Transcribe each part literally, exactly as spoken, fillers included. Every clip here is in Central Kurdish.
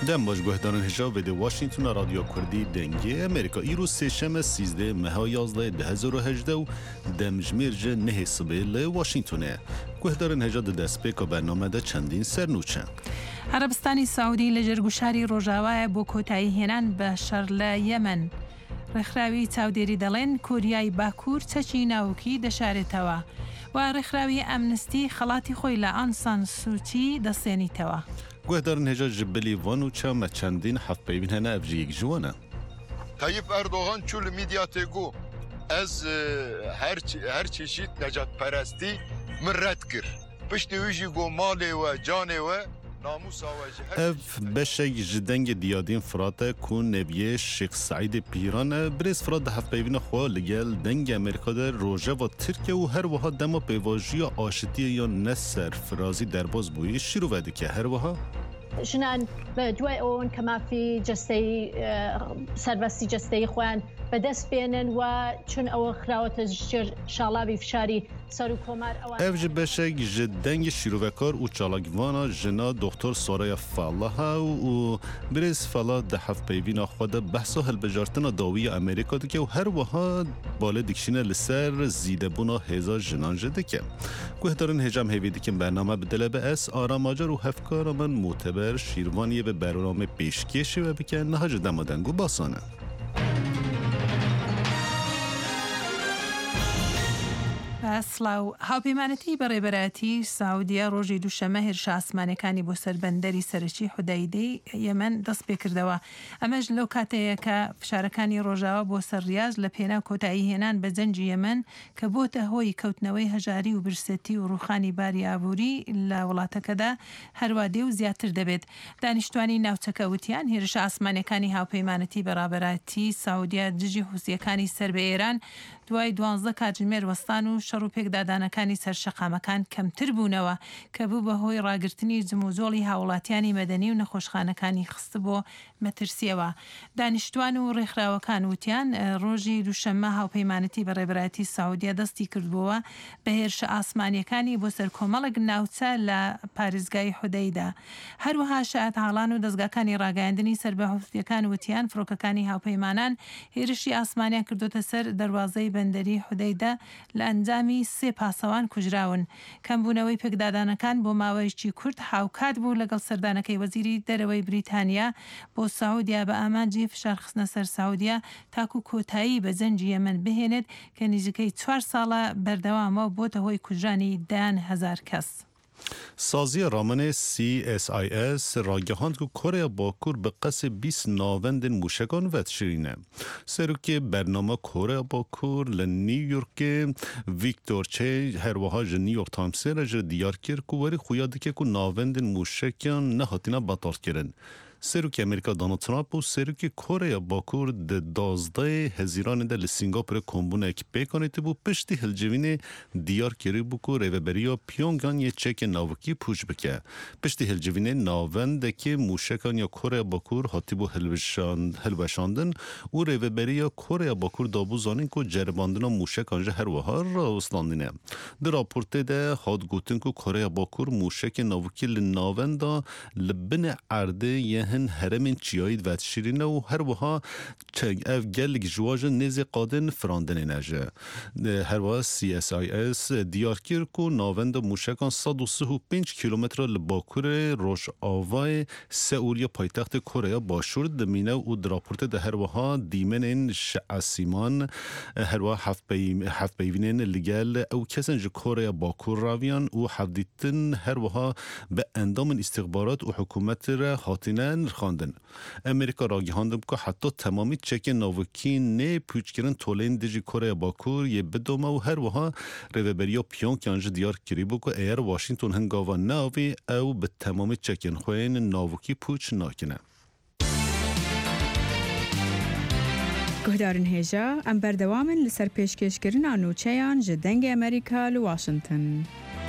دم باش گهدارن هجا به واشنگتن رادیو کردی دنگی امریکا ایرو سهشنبه سیزده ماه یازده ده هزار و هجده و دمجمیر جه نه صبح ل واشنگتنه گهدارن هجا ده دست پیکا برنامه ده چندین سرنوچه. عربستانی سعودی لجرگوشاری روژاوای بو کۆتایی هێنان بە شەڕ لە یەمەن. ڕێکخراوی چاودێری دەڵێن کوریای باکوور چەکی ناوکی دەشارێتەوە و ڕێکخراوی ئەمنستی خەڵاتی خۆی لە ئانسان سوچی دەستێنیتەوە. گوهدارن هجا جبلی وان و چا چندین هفت پیوین هنه افجی یک جوانه. Tayyip Erdoğan çul medyate go ez her her çeşit necat peresti mirret kir. Pişti uji go male ve cane ve namusa ve اف بشه جدنگ دیادین فراته کون نبیه شیخ سعید پیران بریز فرات ده هفت پیوین خواه لگل دنگ امریکا در روژه و ترکیه و هر وها دما پیواجی آشتی یا نسر فرازی درباز بویی شروع وده که هر وها شنان بدوای اون کما فی جستی سربستی جستی خوان بدست بینن و چون او خراوت شالاوی فشاری سارو کمر اوج بشه جدنگ شیروکار و چالاگوانا جنا دکتر سارای فالها و بریز فالا ده هفت پیوین خود بحثا هل بجارتنا داوی امریکا دکه و هر وها بالا دکشینه لسر زیده بونا هزار جنان جده که گوهدارن هجام هیوی دکن برنامه بدله به اس آرام آجر و هفکار من معتبر شیروانی به برنامه پیشکشی و بکن نهاج دمادنگو باسانه. سلااو هاوپەیمانەتی بەڕێبەرەتی سعودیە ڕۆژی دووشەمە هێرشە ئاسمانەکانی بۆ سەربەندەری سەرەکی حودەیدەی یەمەن دەست پێ کردەوە. ئەمەش لەو کاتەیە کە فشارەکانی ڕۆژاوە بۆ سەرریاز لە پێناو کۆتایی هێنان بە جەنجی یەمەن کە بۆتە هۆی کەوتنەوەی هەژاری و برسەتی و ڕوخانی باری ئابووری لە وڵاتەکەدا هەروادێ و زیاتر دەبێت. دانیشتوانی ناوچەکە وتیان هێرشە ئاسمانەکانی هاوپەیمانەتی بەڕابەرەتی سعودیە دژی حوسیەکانی سەر بە ئێران دوای دوانزە کاتژمێر وەستان و شەڕ و پێکدادانەکانی سەرشەقامەکان کەمتر بوونەوە کە بوو بەهۆی ڕاگررتنی جموزۆڵی هاوڵاتیانی مەدەنی و نەخۆشخانەکانی خست بۆ مەترسیەوە. دانیشتوان و ڕێکخراوەکان وتیان ڕۆژی دووشەممە هاوپەیمانەتی بەڕێبەتی سعودیە دەستی کردبووە بە هێرشە ئاسمانیەکانی بۆ سەر کۆمەڵک ناوچە لە پارێزگای حودەیدا. هەروەها شایەتحاڵان و دەستگاکانی ڕاگەاندنی سەربەهۆفتیەکان وتیان فڕۆکەکانی هاوپەیمانان هێرشی ئاسمانیان کردوتە سەر دەواازەی بەندەری حودەیدا لە ئەنجامی سێ پاسەوان کوژراون. کەمبوونەوەی پێکدادانەکان بۆ ماوەیەکی کورت هاوکات بوو لەگەڵ سەردانەکەی وەزیری دەرەوەی بریتانیا بۆ سعودیا بە ئامانجی فشارخستنە سەر سعودیا تاکو کۆتایی بە جەنجی یەمەن بهێنێت کە نزیکەی چوار ساڵە بەردەوامەوە بۆتە هۆی کوژرانی دان هزار کەس. سازی رامن سی اس آی اس راگهاند که کره باکور به قصد بیست ناوند موشکان ود شرینه. سروکی برنامه کره باکور لنیویورک ویکتور چه هر وها ج نیویورک تایمز را دیار کرد که وری خویاده که ناوند موشکان نهاتینا بطار کردن. سروک امریکا دونالد ترامپ و سروک کره باکور ده دازده هزیران ده لسینگاپور کمبونه اکی پیکانیت بو پشتی هلجوین دیار کری بو که ریوبریا پیونگان یه چک ناوکی پوش بکه. پشتی هلجوین ناونده که موشکان یا کره باکور حتی بو هلوشاندن و ریوبریا کره باکور دابو زانین که جرباندن موشکانجه هر وها را اسلاندینه. در راپورته ده حاد گوتن که کره باکور موشک ناوکی لناونده لبن عرده یه هن هرمین چیایید و شیرینه و هر وها اف گلگ جواج نزی قادن فراندن نجه. هر وها سی اس آی اس دیار کر کو ناوند موشکان صد و سی و پنج کیلومتر لباکور روش آوای سئول یا پایتخت کره باشور دمینه و دراپورت ده هر وها دیمن این شعسیمان هر وها هفت بیوینین لگل او کسن جو کره باکور راویان و حفظیتن هر وها به اندام استخبارات و حکومت را حاطینه خواندن. امریکا راگهاندم که حتی تمامی چک ناوکی نه پوچکرن تولین دیجی کره باکور یه بدومه و هر وها ریوبریا پیون کنج دیار کری بو که ایر واشنگتن هنگاوا ناوی او به تمامی چکن خوین ناوکی پوچ ناکنه. گهدارن هیجا ام بردوامن لسر پیشکشکرین آنوچهان جدنگ امریکا لواشنگتن.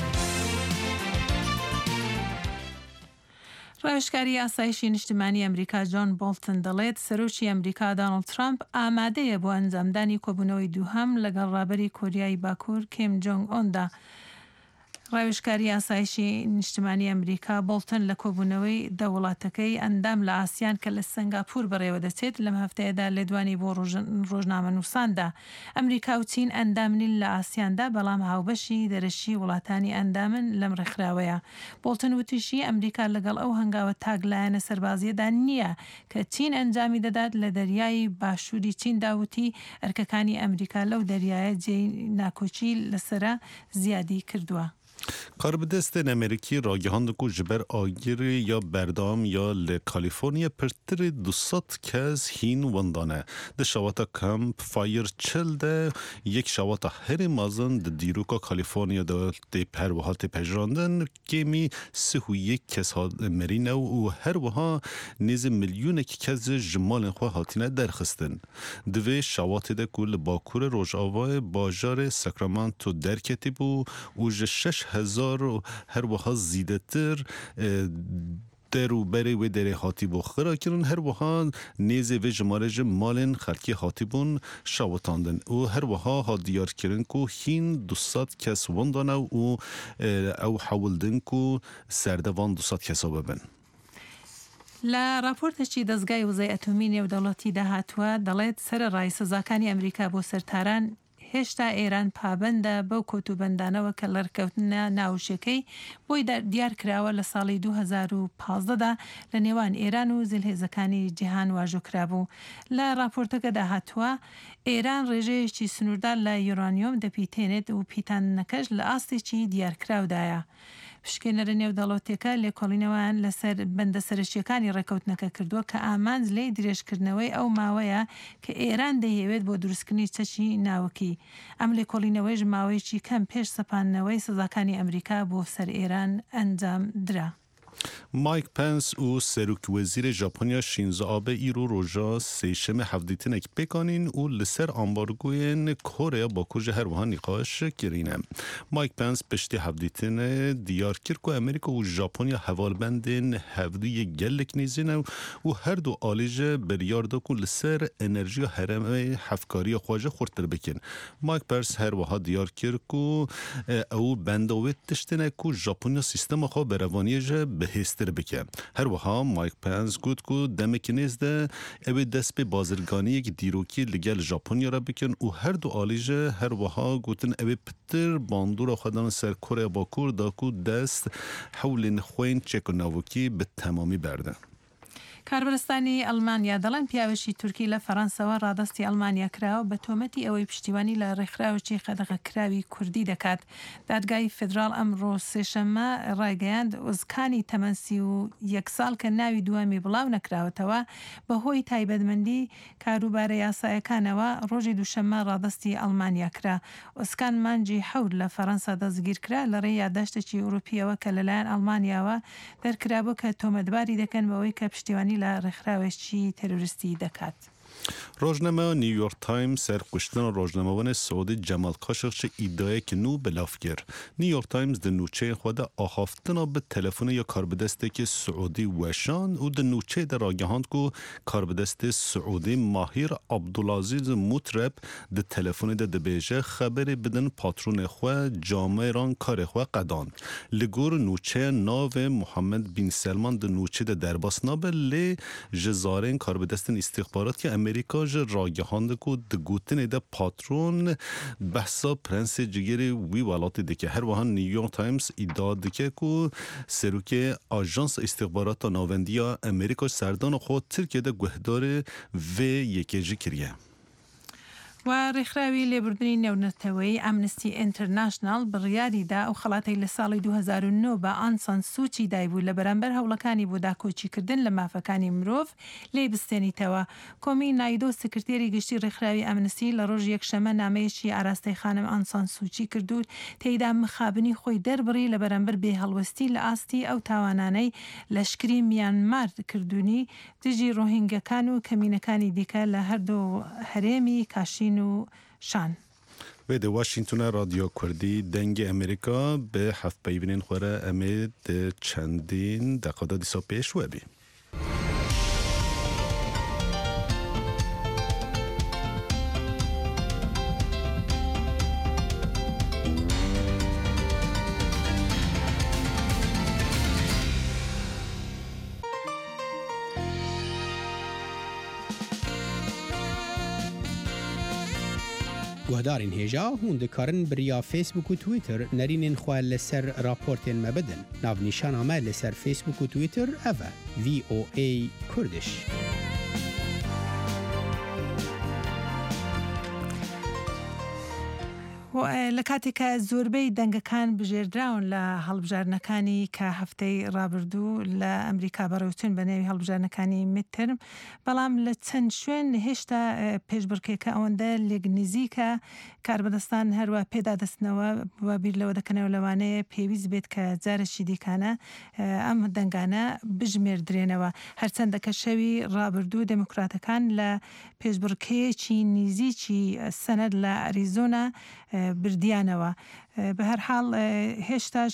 ڕێژکاری ئاسایشی نیشتیمانی ئەمریکا جۆن بۆڵتن دەڵێت سەرۆکی ئەمریکا دۆناڵد ترامپ ئامادەیە بۆ ئەنجامدانی کۆبوونەوەی دووهەم لەگەڵ ڕابەری کۆریای باکوور کیم جۆنگ ئۆندا. ڕاوێژکاری ئاسایشی نیشتیمانی ئەمریکا بۆڵتن لە کۆبوونەوەی دەوڵاتەکەی ئەندام لە ئاسیان کە لە سنگاپور بەڕێوە دەچێت لەم هەفتەیەدا لێدوانی بۆ ڕۆژنامە نووساندا. ئەمریکا و چین ئەندامنین لە ئاسیاندا، بەڵام هاوبەشی دەرەشی وڵاتانی ئەندامن لەم ڕێکخراوەیە. بۆڵتن وتیشی ئەمریکا لەگەڵ ئەو هەنگاوە تاگلایەنە سەربازیەدا نییە کە چین ئەنجامی دەدات لە دەریای باشووری چین داوتی ئەرکەکانی ئەمریکا لەو دەریایە جێی ناکۆچی لەسرە زیادی کردووە. کاربدستن امریکی راگهاند کو جبر آگیر یا بردام یا لکالیفورنیا پرتر دوصد کس هین وندانه ده شواتا کمپ فایر چل ده یک شواتا هر مازن ده دیروکا کالیفورنیا ده ده پر وها ده پجراندن که می سه و یک کس ها مرینه و هر وها نیز میلیون کس جمال خواه هاتینه درخستن. دوی شواتا ده کل باکور روژاوای باجار ساکرامنتو درکتی بو و شش هزار و هر وها زیده تر در و بری و در هاتی بخورا کرن هر وها نیزه و جمارج مالن خلکی هاتی بون شواتاندن و هر وها ها دیار کرن کو هین دوصد کس وندانه و او حولدن کو سردوان دوصد کسا ببن. لە راپۆرتێکی دەستگای وزەی ئەتۆمی نێودەوڵەتی داهاتووە دەڵێت سەرەڕای سزاکانی ئەمریکا بۆ سەرتاران هێشتا ئێران پابەندە بەو کۆتوبەندانەوە کە لەڕکەوتنە ناوچەکەی بۆی دیار کراوە لە ساڵی دوو هەزار و پانزدەدا لە نێوان ئێران و زلهێزەکانی جیهان واژۆکرابوو. لە راپۆرتەکە داهاتووە ئێران ڕێژەیەکی سنووردار لە یورانیۆم دەپیتێنێت و پیتانەکەش لە ئاستێکی دیارکراودایە. پشکنەرە نێودەوڵەتیەکە لێکۆڵینەوەیان لەسەر بەندە سەرشتیەکانی ڕێکەوتنەکە کردووە کە ئامانج لێی درێژکردنەوەی ئەو ماوەیە کە ئێران دەیەوێت بۆ دروستکردنی چەکی ناوەکی. ئەم لێکۆڵینەوەیش ماوەیەکی کەم پێش سەپاندنەوەی سزاکانی ئەمریکا بۆ سەر ئێران ئەنجام درا. مایک پنس و سروک وزیر ژاپنیا شینزو آبه ایرو روژا سیشم هفدیتنک بکانین و لسر آمبارگوین کره با کج هر وها نقاش گرینه. مایک پنس پشتی هفدیتن دیار کرد که امریکا و ژاپنیا حوالبندین هفدی گلک نیزینه و هر دو آلیج بریارده که لسر انرژی هرم حفکاری خواجه خورتر بکن. مایک پنس هر وها دیار کرد که او بندویت تشتنه که ژاپنیا سیستم خواه بروانیه به هستر بکه. هر وها مایک پنس گفت که دمک نزده اوی دست به بازرگانی یک دیروکی لگل ژاپنیا را بکن و هر دو آلیج هر وها گفتن اوی پتر باندور خودان سر کره باکور داکو دست حول خوین چک و نوکی به تمامی برده. کاربرستانی ئەڵمانیا دەڵێن پیاوێکی تورکی لە فەڕەنسەوە ڕادستی ئەڵمانیا کراوە بە تۆمەتی ئەوەی پشتیوانی لە ڕێکخراوێکی قەدەغەکراوی کوردی دەکات. دادگای فدرال ئەمڕۆ سێشەممە ڕایگەیاند ئۆزکانی تەمەن سی و یەک ساڵ کە ناوی دووەمی بڵاو نەکراوەتەوە بەهۆی تایبەتمەندی کاروبارە یاسایەکانەوە ڕۆژی دووشەممە ڕادستی ئەڵمانیا کرا. ئۆزکان مانجی حەوت لە فەڕەنسا دەستگیر کرا لە ڕێی یادداشتێکی ئەوروپیەوە کە لەلایەن ئەڵمانیاوە دەرکرابوو کە تۆمەتباری دەکەن بەوەی کە پشتیوانی لە ڕێکخراوێکی تەروریستی دەکات. روزنامه نیویورک تایمز سر کشتن روزنامه‌وان سعودی جمال کاشقچی ادعای که نو بلافگر. نیویورک تایمز در نوچه خود آخافتنا به تلفن یا کاربدسته که سعودی وشان و در نوچه در آگهاند که کاربدسته سعودی ماهر عبدالعزیز مطرب در تلفن در دبیجه خبر بدن پاترون خو جامعه ران کار خو قدان. لگور نوچه ناو محمد بن سلمان در نوچه در درباس نابل لی جزارین کاربدستن استخبارات که امریکا ج راگهاند کو د گوتن د پاترون بحثا پرنس جگری وی ولات دکه هر وهان نیویورک تایمز ادعا دکه کو سروک آژانس استخبارات ناوندیا امریکا سردان خود ترکیه د گهدار و یکیجی کریه. و ڕێکخراوی لێبوردنی نێونەتەوەی ئەمنستی ئینتەرناشنال بڕیاریدا ئەو خەڵاتەی لە ساڵی دوو هەزار و نۆ بە ئانسان سوچی دایبوو لە بەرامبەر هەوڵەکانی بۆ داکۆچیکردن لە مافەکانی مرۆڤ لێ بستێنیتەوە. کۆمی نایدۆ سکرتێری گشتی ڕێکخراوی ئەمنستی لە ڕۆژ یەکشەمە نامەیەکی ئاراستەی خانم ئانسان سوچی کردو تێیدا مخابنی خۆی دەربڕی لە بەرامبەر بێهەڵوەستی لە ئاستی ئەو تاوانانەی لەشکری میانمار کردوونی دژی ڕۆهینگەکان و کەمینەکانی دیکە لە هەردوو هەرێمی کاشین و شان. و در واشنگتن رادیو کردی دنگ امریکا به هفت پیوینین خوره امید چندین دقیقه دیسا پیش و بی. گهدارین هجا هون دکارن بریا فیسبوک و تویتر نرینین خواه لسر راپورتین مبدن. ناو نشان آمه لسر فیسبوک و تویتر اوه وی او ای کردش. لە کاتێککە زۆربەی دەنگەکان بژێردراون لە هەڵبژارنەکانی کە هەفتەی ڕابردوو لە ئەمریکا بەڕێوتون بە نێوی هەڵبژارنەکانی میدترم، بەڵام لە چەند شوێن هێشتا پێشبڕکێکە ئەوەندە لێک نزیکە کاربەدەستان هەروە پێدادەستنەوە بە بیر لەوە دەکەنەوە لەوانەیە پێویست بێت کە جارەشی دیکانە ئەم دەنگانە بژمێردرێنەوە. هەرچەندەکە شەوی ڕابردوو دموکراتەکان لە پێشبڕکەیەکی نزیکی سەنەد لە ئەریزۆنا بردیانەوە. بە هەر حاڵ هێشتاش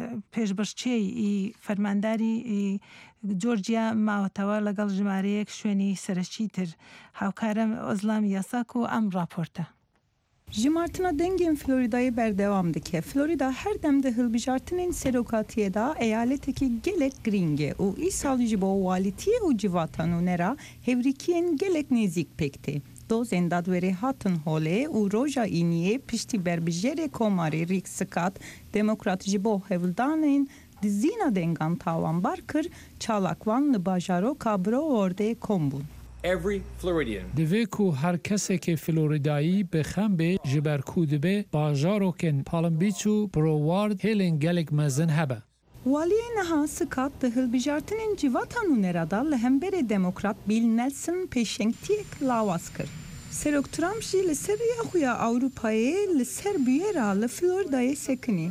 پێشبڕچێی فەرمانداری جۆرجیا ماوەتەوە لەگەڵ ژمارەیەک شوێنی سەرەکی تر. هاوکارم ئۆزلام یاساک و ئەم راپۆرتە. Jimartina dengên Floridayê berdewam dike. Florida her demde hilbijartinên serokatiyê da eyaleteke gelek giring e û îsal ji bo walîtiyê û civatan û nera hevrîkiyên gelek nêzik pekte. Dozên dadwerê hatin holê û roja îniyê piştî berbijêrê Komarê Rick Scott demokrat ji bo hevldanên di zîna dengan tawanbar kir çalakvan li bajaroka Browardê kom bûn. Every Floridian. Divê ku her kesekê Floridayî bi xembê ji ber ku dibe bajarokên Palm Beach û Broward hêlên gelek mezin hebe. Waliyê niha Scott di hilbijartinên civatan û nerada li hemberê demokrat Bill Nelson pêşengtiyek lawas kir. Serok Trump jî li ser rêya xwe ya Ewropayê li ser bûyera li Floridayê sekinî.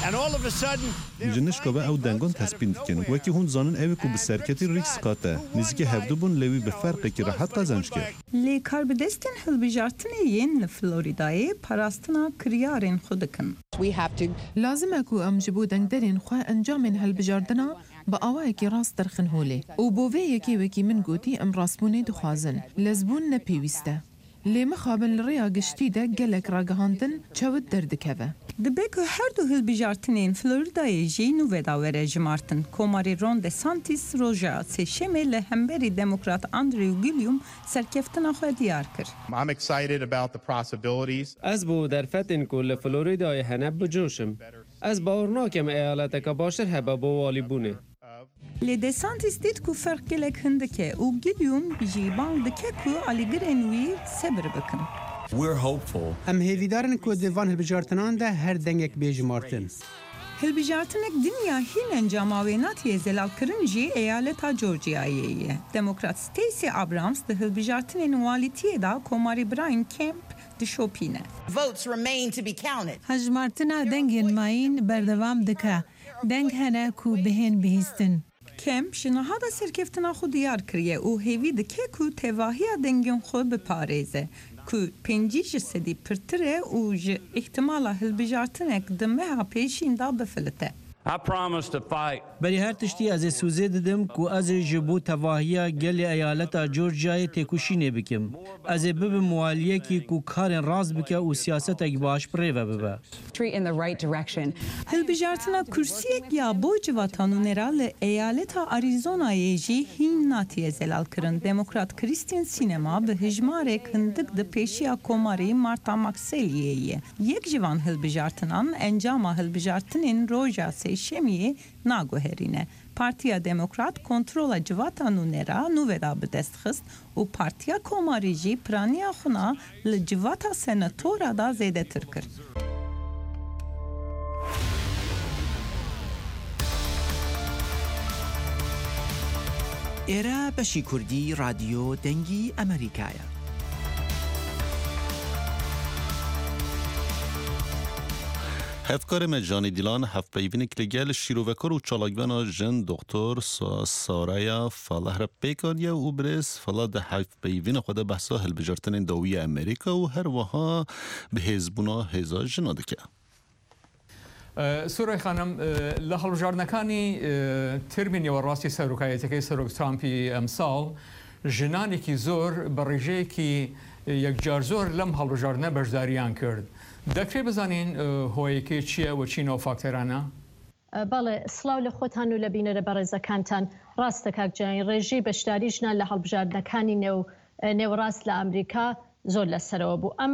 جنش که به او دنگان تصمیم دکن وکی هون زانن اوی که به سرکتی ریکس قاته نزدیک هفته بون لوی به فرقی که راحت قازنش کرد. لی کاربدستن هلبیجارتنه ین لفلوریدای پاراستنا کریارین خودکن. لازم اکو ام جبو دنگدرین خواه انجامین هلبیجاردنا با آوه کی راست درخن هوله او بووه یکی وکی من گوتی ام راسبونه دخوازن لزبون نپیویسته. لی مخابن لریا گشتی ده گلک راگهاندن چود دردکوه. دبک هر دو هلبیجارتنین فلوریدای جی نو وداوره جمارتن. کوماری رون دسانتیس روژا سشمه لهمبری دموکرات اندریو گیلیوم سرکفتنا خو دیار کر. I'm excited about the possibilities. از بو در فتن کل فلوریدای هنب بجوشم. از باورناکم ایالت که باشر هبا بو والی بونه. لی دسانتیس دید کو فرق گلک هندکه او گیلیوم جیبان دکه کو علیگرنوی صبر بکن. We're hopeful. ام هیویدارن کو دیوان هلبیجارتنان ده هر دنگک بیجمارتن. هلبیجارتنک دنیا هین انجاماویناتی زلال کرن جی ایالتا جورجیاییه. دموکرات ستیسی ابرامز ده هلبیجارتنین والیتیه دا کوماری براین کمپ دشوپینه. Votes remain to be counted. هجمارتنا دنگین ماین بردوام دکه. دنگ هنه کو بهین بهیستن. کمپ شناهادا سرکفتنا خود دیار کریه او هیوی دکه کو تواهی دنگین خود بپاريزه. کو پنجیش سدی پرتره و ج احتمالا هلبیجارتنک دمه ها پیشین دا بفلته. I promised to fight. بری هر تشتی از سوزه دادم کو از جبو تواهی گل ایالت جورجیای تکوشینه بکم. از بب موالیه کی کو کارن راز بکه و سیاست اگ باش پریو ببه. In the right direction. هلبیجارتنا کرسیک یا بو جواتانو نرال ایالت آریزونا یجی هین ناتی زلال کرن. دموکرات کریستین سینما به هجمارک هندک د پیشیا کوماری مارتا ماکسلیه. یک جوان هلبیجارتنان انجام هلبیجارتنین روژا شمیه ناگوهرینه. پارتیا دموکرات کنترول جواتانو نرا نو ودا بدست خست و پارتیا کوماری جی پرانیا خنا لجواتا سناتورا دا زیده تر کرد. ئێرە بەشی کوردی رادیۆ دەنگی ئەمریکایە. هفکار مجانی دیلان هفت پیوینک لگل شیروکار و چالاگوانا جن دکتر سارایا فلاح را پیکانیا و برس فلا ده هفت پیوین خود بحثا هلبجارتن داوی امریکا و هر وها به حزبونا هزا جناده که سوره خانم لحال جارنکانی ترمینی و راستی سروکایتی که سروک ترامپی امسال جنانی که زور بریجه که یک جار زور لم حال جارنه بجداریان کرد. دکتر بزنین هوایی که چیه و چی نو فاکترانه؟ بله سلاو لخوتان و لبینه برزکانتان راستک اکجان رژی بشداری جنال لحال بجاردنکانی نو نو راست لامریکا زور لسر و بو ام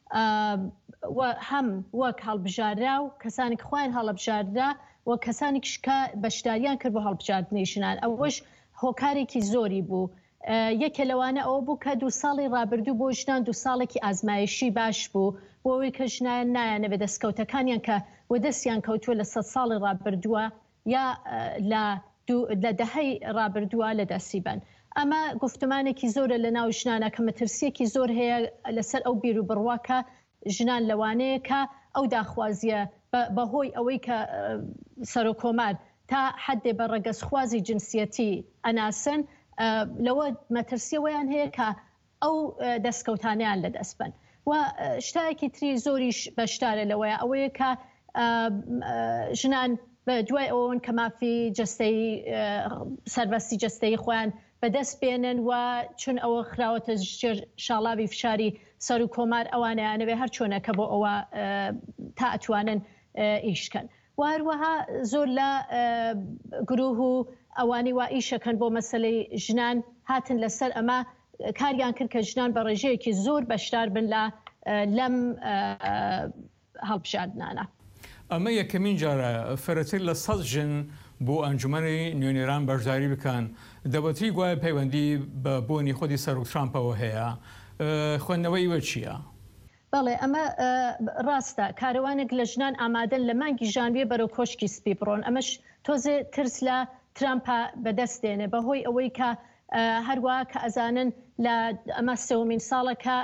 هەم وەک هەڵبژاررا و کەسانی خوایان هەڵبژاردرا و کەسانێکیش کە بەشداریان کرد بۆ هەڵبژاردنی ژنان ئەوەش هۆکارێکی زۆری بوو. یەکێ لەوانە ئەوە بوو کە دو ساڵی ڕابردوو بۆ ژنان دو ساڵێکی ئازمایشی باش بوو بۆ ئەوەی کە ژنایان نایانە بە دەستکەوتەکانیان کە وە دەستیان کەوتووە لە سەد ساڵی ڕابردووە یا لە دەهەی ڕابردووە لە دەستی بن. ئەمە گفتمانێکی زۆرە لە ناو ژنانە کە مەترسیەکی زۆر هەیە لەسەر ئەو بیر و بڕواکە ژنان لەوانەیە کە ئەو داخوازیە بەهۆی ئەوەی کە سەر و کۆمار تا حدێ بە ڕەگەزخوازی جنسیەتی ئەناسن لەوە مەترسیەوەیان هەیە کە ئەو دەستکەوتانیان لە دەست بن. و شتایەکی تری زۆریش بەشدارە لەوەیە ئەوەیە کە ژنان بە دوای ئەوەن کە مافی جەستەی سەربەستی جەستەی خۆیان بەدەست بێنن و چون ئەوە خراوەتە شاڵاوی فشاری سەر و کۆمار ئەوانیانەوێ هەر چۆنەکە بۆ ئەوە تا ئەتوانن ئیشکەن. و هەروەها زۆر لە گروه و ئەوانی وا ئیشەکەن بۆ مەسلەی ژنان هاتن لەسەر ئەمە کاریان کرد کە ژنان بە ڕێژەیەکی زۆر بەشدار بن لە لەم هەڵبژاردنانە. ئەمە یەکەمین جارە فەرەتر لە سەد ژن بۆ ئەنجومەنی نوێنێران بەشداری بکەن دەبەتی گوایە پەیوەندی بە بۆنی خۆی سەر و ترامپەوە هەیە خوێندنەوەی وە چییە؟ بەڵێ ئەمە ڕاستە کاروانێک لە ژنان ئامادەن لە مانگی ژانویە بەرەو کۆشکی سپی بڕۆن ئەمەش تۆزێ ترس لە ترامپە بەدەستێنێ بەهۆی ئەوەی کە هەروە کە ئەزانن لە ئەمە سەومین ساڵەکە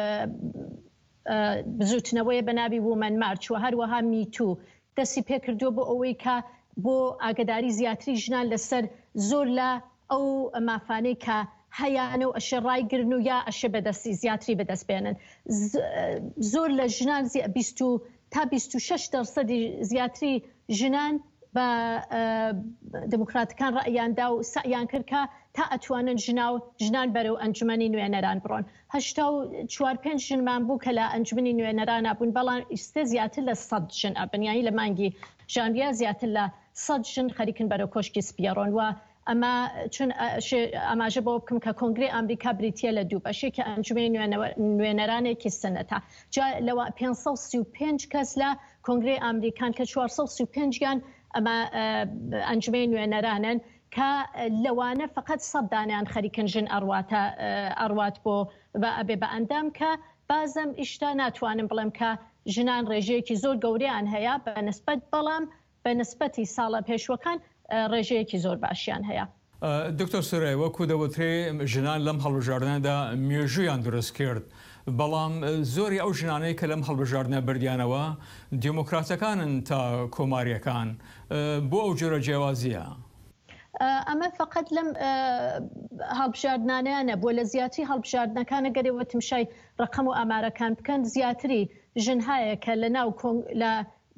بزوتنەوەی بەناوی وومەن مارچ و هەروەها میتوو دەستی پێکردووە بۆ ئەوەی کە بۆ ئاگداری زیاتری ژنان لەسەر زۆر لە ئەو مافانەی کە هەیەیانە و ئەشە ڕایگرن و یا ئەشە بەدەستی زیاتری بەدەست بێنن. زۆر لە ژنان تا بیست و شش دەرسەدی زیاتری ژنان بە دموکراتەکان ڕەیاندا و سەیان کرد کە تا ئەتوانن ژنان بەرەو ئەنجومەنی نوێنەران بڕۆن. هەشتا و چوار پێنج ژنمان بوو کە لە ئەنجومەنی نوێنەران بوون بەڵام ئیستا زیاتر لە سەد ژن ئەبنیایی لە مانگی ژانویە زیاتر لە سەد ژن خەریکن بەرەو کۆشکی سپیەڕۆن و ئەمە چون ئاماژە بۆ بکەم کە کۆنگری ئەمریکا بریتە لە دوو بەشێک کە ئەنجومەنی نوێنەرانێکی سنەتە جا لەوە پێنج سەد و سی و پێنج کەس لە کۆنگری ئەمریکان کە چوار سەد و سی و پێنج یان ئەمە ئەنجومەنی نوێنەرانن کە لەوانە فقط سەد دانیان خەریکن ژن ئەڕواتە ئەڕوات بۆ ئەبێ بە ئەندام کە بازم ئیشتا ناتوانم بڵێم کە ژنان ڕێژەیەکی زۆر گەورەیان هەیە بە نسبەت بەڵام بە نسبەتی ساڵە پێشوەکان ڕێژەیەکی زۆر باشیان هەیە. دکتۆر سورێ وەکو دەوترێ ژنان لەم هەڵبژاردنەدا مێژویان دروست کرد بەڵام زۆری ئەو ژنانەی کە لەم هەڵبژاردنە بردیانەوە دیموکراتەکانن تا کۆماریەکان بۆ ئەو جۆرە جیاوازیە. ئەمە فقط لەم هەڵبژاردنانیانە بۆ لە زیاتری هەڵبژاردنەکانە گەرەوە تمشای ڕقم و ئامارەکان بکەن زیاتری ژن هەیە کە لە ناو لە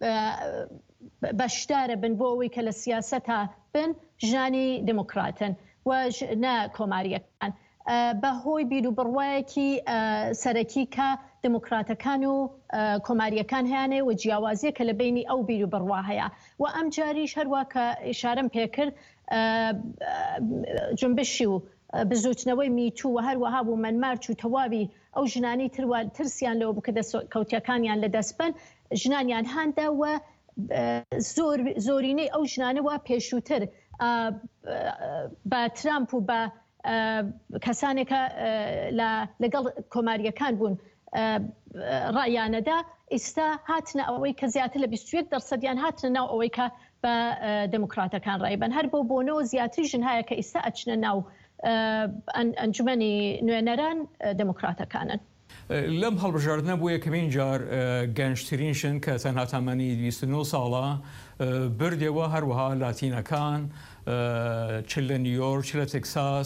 بەشدارە بن بۆ ئەوەی کە لە سیاسەتا بن ژنانی دموکراتن و نە کۆماریەکان بەهۆی بیر و بڕوایەکی سەرەکی کە دموکراتەکان و کۆماریەکان هیانێ و جیاوازیە کە لە بینی ئەو بیر و بڕوا هەیە و ئەم جاریش هەروە کە ئشارەم پێکرد جنبشی و بزوتنەوەی میتوو و هەروەها بوو منمارچ و تەواوی ئەو ژنانی تروال ترسیان لەوە بکە کەوتیەکانیان لە دەستبن ژنانیان هاندا و زۆرینەی ئەو ژنانەوە پێشووتر بە ترامپ و بە کەسانێکە لەگەڵ کۆماریەکان بوون ڕایانەدا ئێستا هاتنە ئەوەی کە زیاتر لە بیست و یەک دەرسەدیان هاتنە ناو ئەوەی کە بە دموکراتەکان ڕایبن هەر بۆ بۆنەوە زیاتری ژن هەیە کە ئێستا ئەچنە ناو ئەنجومەنی نوێنەران دموکراتەکانن. لەم هەڵبژاردنە بوو یەکەمین جار گەنجترین شن کە تەنها تەمەنی بیست و نۆ ساڵە بردێەوە هەروەها لاتینەکان چ لە نیویۆرک چ لە تێکساس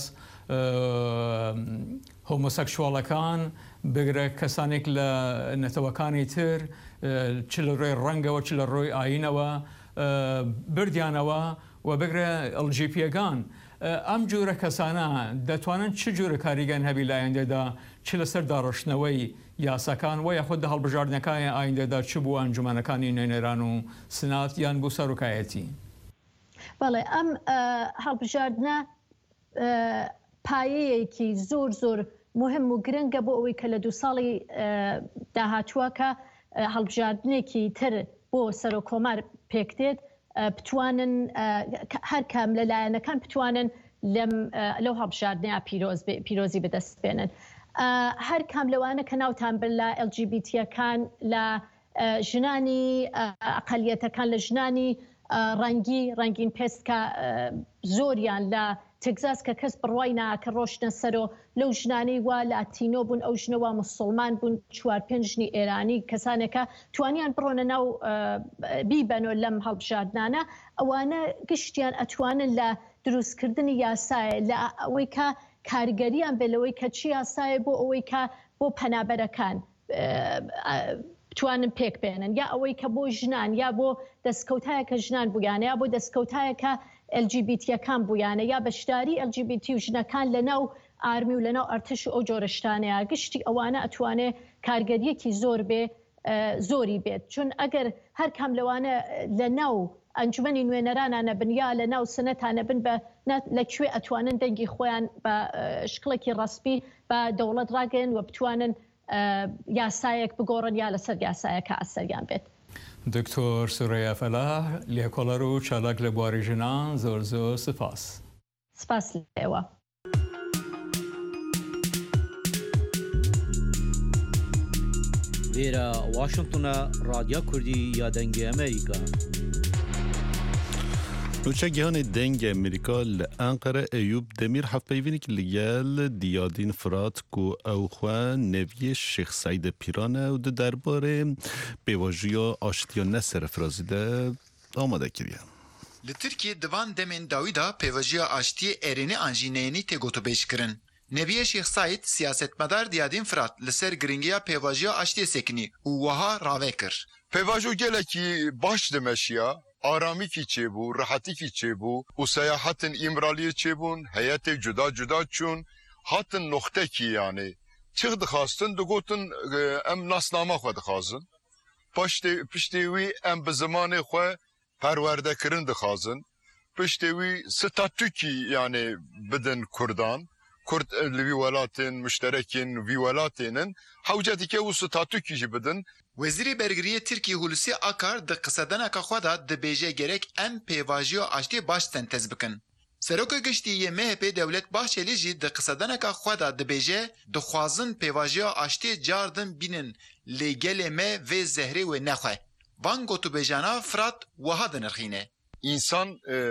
هۆمۆسەکشواڵەکان بگرە کەسانێک لە نەتەوەکانی تر چ لە ڕێی ڕەنگەوە چ لە ڕۆی ئاینەوە بردیانەوە و بگرە ئەلجیپیەکان ئەم جۆرە کەسانە دەتوانن چ جۆرە کاریگەن هەبی لایەندەدا چ لەسەر داڕشتنەوەی یاساکان و یاخود لە هەڵبژاردنەکانی ئایندەدا چ بوو ئەنجومەنەکانی نوێنەران و سنات یان بوو سەرۆکایەتی؟ بەڵێ ئەم هەڵبژاردنە پایەیەکی زۆر زۆر مهم و گرنگە بۆ ئەوەی کە لە دوو ساڵی داهاتووە کە هەڵبژاردنێکی تر بۆ سەر و کۆمار پێکدێت بتوانن هەر کام لەلایەنەکان بتوانن لەو هەڵبژاردنەیە پیرۆزی بەدەست بێنن. هەر کام لەوانە کە ناوتان بن لە ئێل جی بی تیەکان لە ژنانی ئەقەلیەتەکان لە ژنانی ڕەنگی ڕەنگین پێستکە زۆریان لە تگزاس کە کەس بڕوای ناکە ڕۆشتە سەرۆ لەو ژنانەی وا لاتینۆ بوون ئەو ژنەوە مسڵمان بوون چوار پێنج ژنی ئێرانی کەسانێکە توانیان بڕۆنە ناو بیبەنۆ لەم هەڵبژاردنانە ئەوانە گشتیان ئەتوانن لە دروستکردنی یاسایە لە ئەوەی کە کارگەریان بێ لەوەی کە چی یاسایە بۆ ئەوەی کە بۆ پەنابەرەکان توانن پێک بێنن یا ئەوەی کە بۆ ژنان یا بۆ دەستکەوتایە کە ژنان بوویانە یا بۆ دەستکەوتایە کە ئەل جی بی تیەکان بوویانە یا بەشداری ئەل جی بی تی و ژنەکان لەناو ئارمی و لەناو ئەرتش و ئەو جۆرەشتانەیە گشتی ئەوانە ئەتوانێ کارگەریەکی زۆر بێ زۆری بێت چون ئەگەر هەر کام لەوانە لە ناو ئەنجومەنی نوێنەرانانە بن یا لە ناو سنەتانە بن بە لەکوێ ئەتوانن دەنگی خۆیان بە شکڵێکی ڕەسپی بە دەوڵەت ڕاگەن و بتوانن یاسایەک بگۆڕن یا لەسەر یاسایەکە ئەسەریان بێت. دکتۆر سورەیە فەلاح لێکۆڵەر و چالاک لە بواری ژنان زۆر زۆر سپاس. سپاس لێوە. وێرە واشنگتنە رادیا کوردی یا دەنگی ئەمریکا. نوچەگیهانی دەنگی ئەمریکا لە ئەنقەرە ئەیوب دەمیر هەفپەیڤینێک لەگەل دیادین فرات و ئەوخوا نەڤیە شێخ سەیدە پیرانە و دەربارەی پێواژیە ئاشتیە نەسەرفرازیدە ئامادە کردیە. Li Tirkiye divan demên dawî da pêvajiya aştiyê êrênê an jî neyênî tê gotûbêj kirin. Nebiye Şêx Saîd siyasetmedar Diyadîn Firat li ser giringiya pêvajiya aştiyê sekinî û wiha ravê kir. Pêvajo gelekî baş dimeşiya, aramîkî çêbû, rihetîkî çêbû û seyahetên îmraliyê çêbûn, heyetê cuda cuda çûn, hatin noxtekî yanê. Çix dixastin digotin em nasnama xwe dixwazin. Piştê wî em bi zimanê xwe perwerdekirin dixwazin. Piştê wî statûkî yanê bidin Kurdan. Kurd li vî welatên müşterekên vî welatênin hewce dike û statûkî jî bidin. Wezîrê Bergiriyê Tirkiye Hulusi Akar di qisedeneka xwe de dibêje gerek em pêvajiya aştiyê baş sentez bikin. Seroka Giştî yê M H P Dewlet Bahçeli jî di qisedeneka xwe de dibêje dixwazin pêvajiya aştiyê cardin bînin lê gelê me vê zehrê wê nexwe. Van gotûbêjana Firat wiha dinirxîne. İnsan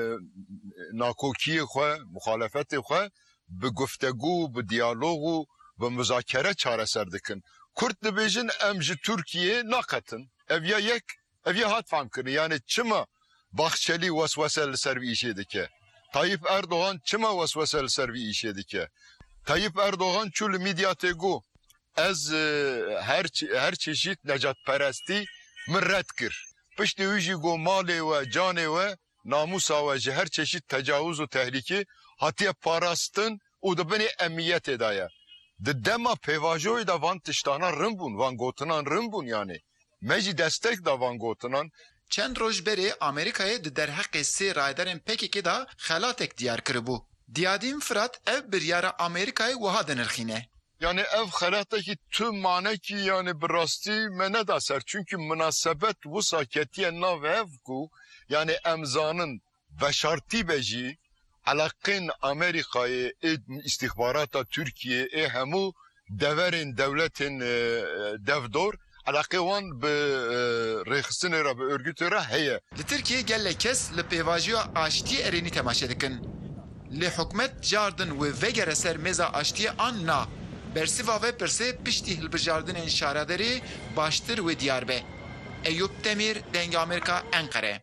nakokiyê xwe, muxalefetê xwe bi guftegu, bi diyalog û bi müzakere çareser dikin. Kurd dibêjin em ji Tirkiyê naqetin. Ev ya yek, ev ya hat famkirin. Yani çima Bahçeli weswese li ser vî îşê dike? Tayyip Erdoğan çima weswese li ser vî îşê dike? Tayyip Erdoğan çû li medyatê got ez her her çeşit necatperestî min red kir. Piştî wî jî got malê we, canê we, namusa we ji her çeşit tecavüz û tehlîkê hatiye parastin û di binê emniyetê de ye. Di dema pêvajoyê de van tiştana rin bûn, van gotinan rin bûn yanê. Me jî destek da van gotinan. Çend roj berê Amerîkayê di derheqê sê rayderên P K K da xelatek diyar kiribû. Diyadîn Firat ev biryara Amerîkayê wiha dinirxîne. Yani ev xelatekî tu manekî yani bi rastî me neda ser. Çünkü münasebet wisa ketiye nav ev ku yani em zanin veşartî be jî alaqên Amerîkayê ê istihbarata Tirkiye ê hemû deverên devletên devdor alaqê wan bi rêxistinê re bi örgütê re heye. Li Tirkiye gelek kes li pêvajiya aştiyê erênî temaşe dikin. Lê hikûmet cardin wê vegere ser mêza aştiyê an na. Bersiva ve pirsê piştî hilbijardinên şaredarî baştir wê diyar be. Eyüp Demir, Dengê Amerîka, Enqere.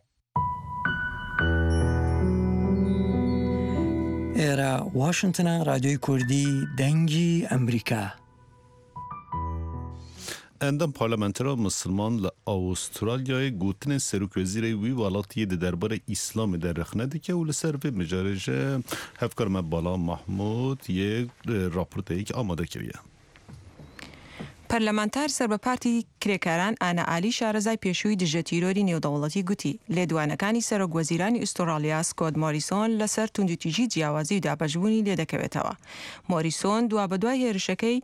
Era Washington'a Radyoyu Kurdî Dengî Amerîka. Endam parlamentera Müslüman li Avustralyayê gotinên serokvezîrê wî welatiyê di derbarê İslamê de rexne dike û li ser vê mijarê ji hevkar me Bala Mahmud yê raporteyekî amade kiriye. پەرلەمانتار سەربەپارتی کرێکاران ئانا ئالی شارەزای پێشووی دژە تیرۆری نێودەوڵەتی گوتی لێدوانەکانی سەرۆکوەزیرانی ئوسترالیا سکۆت مۆریسۆن لەسەر توندوتیژی جیاوازی و دابەشبوونی لێ دەکەوێتەوە. مۆریسۆن دوا بەدوای هێرشەکەی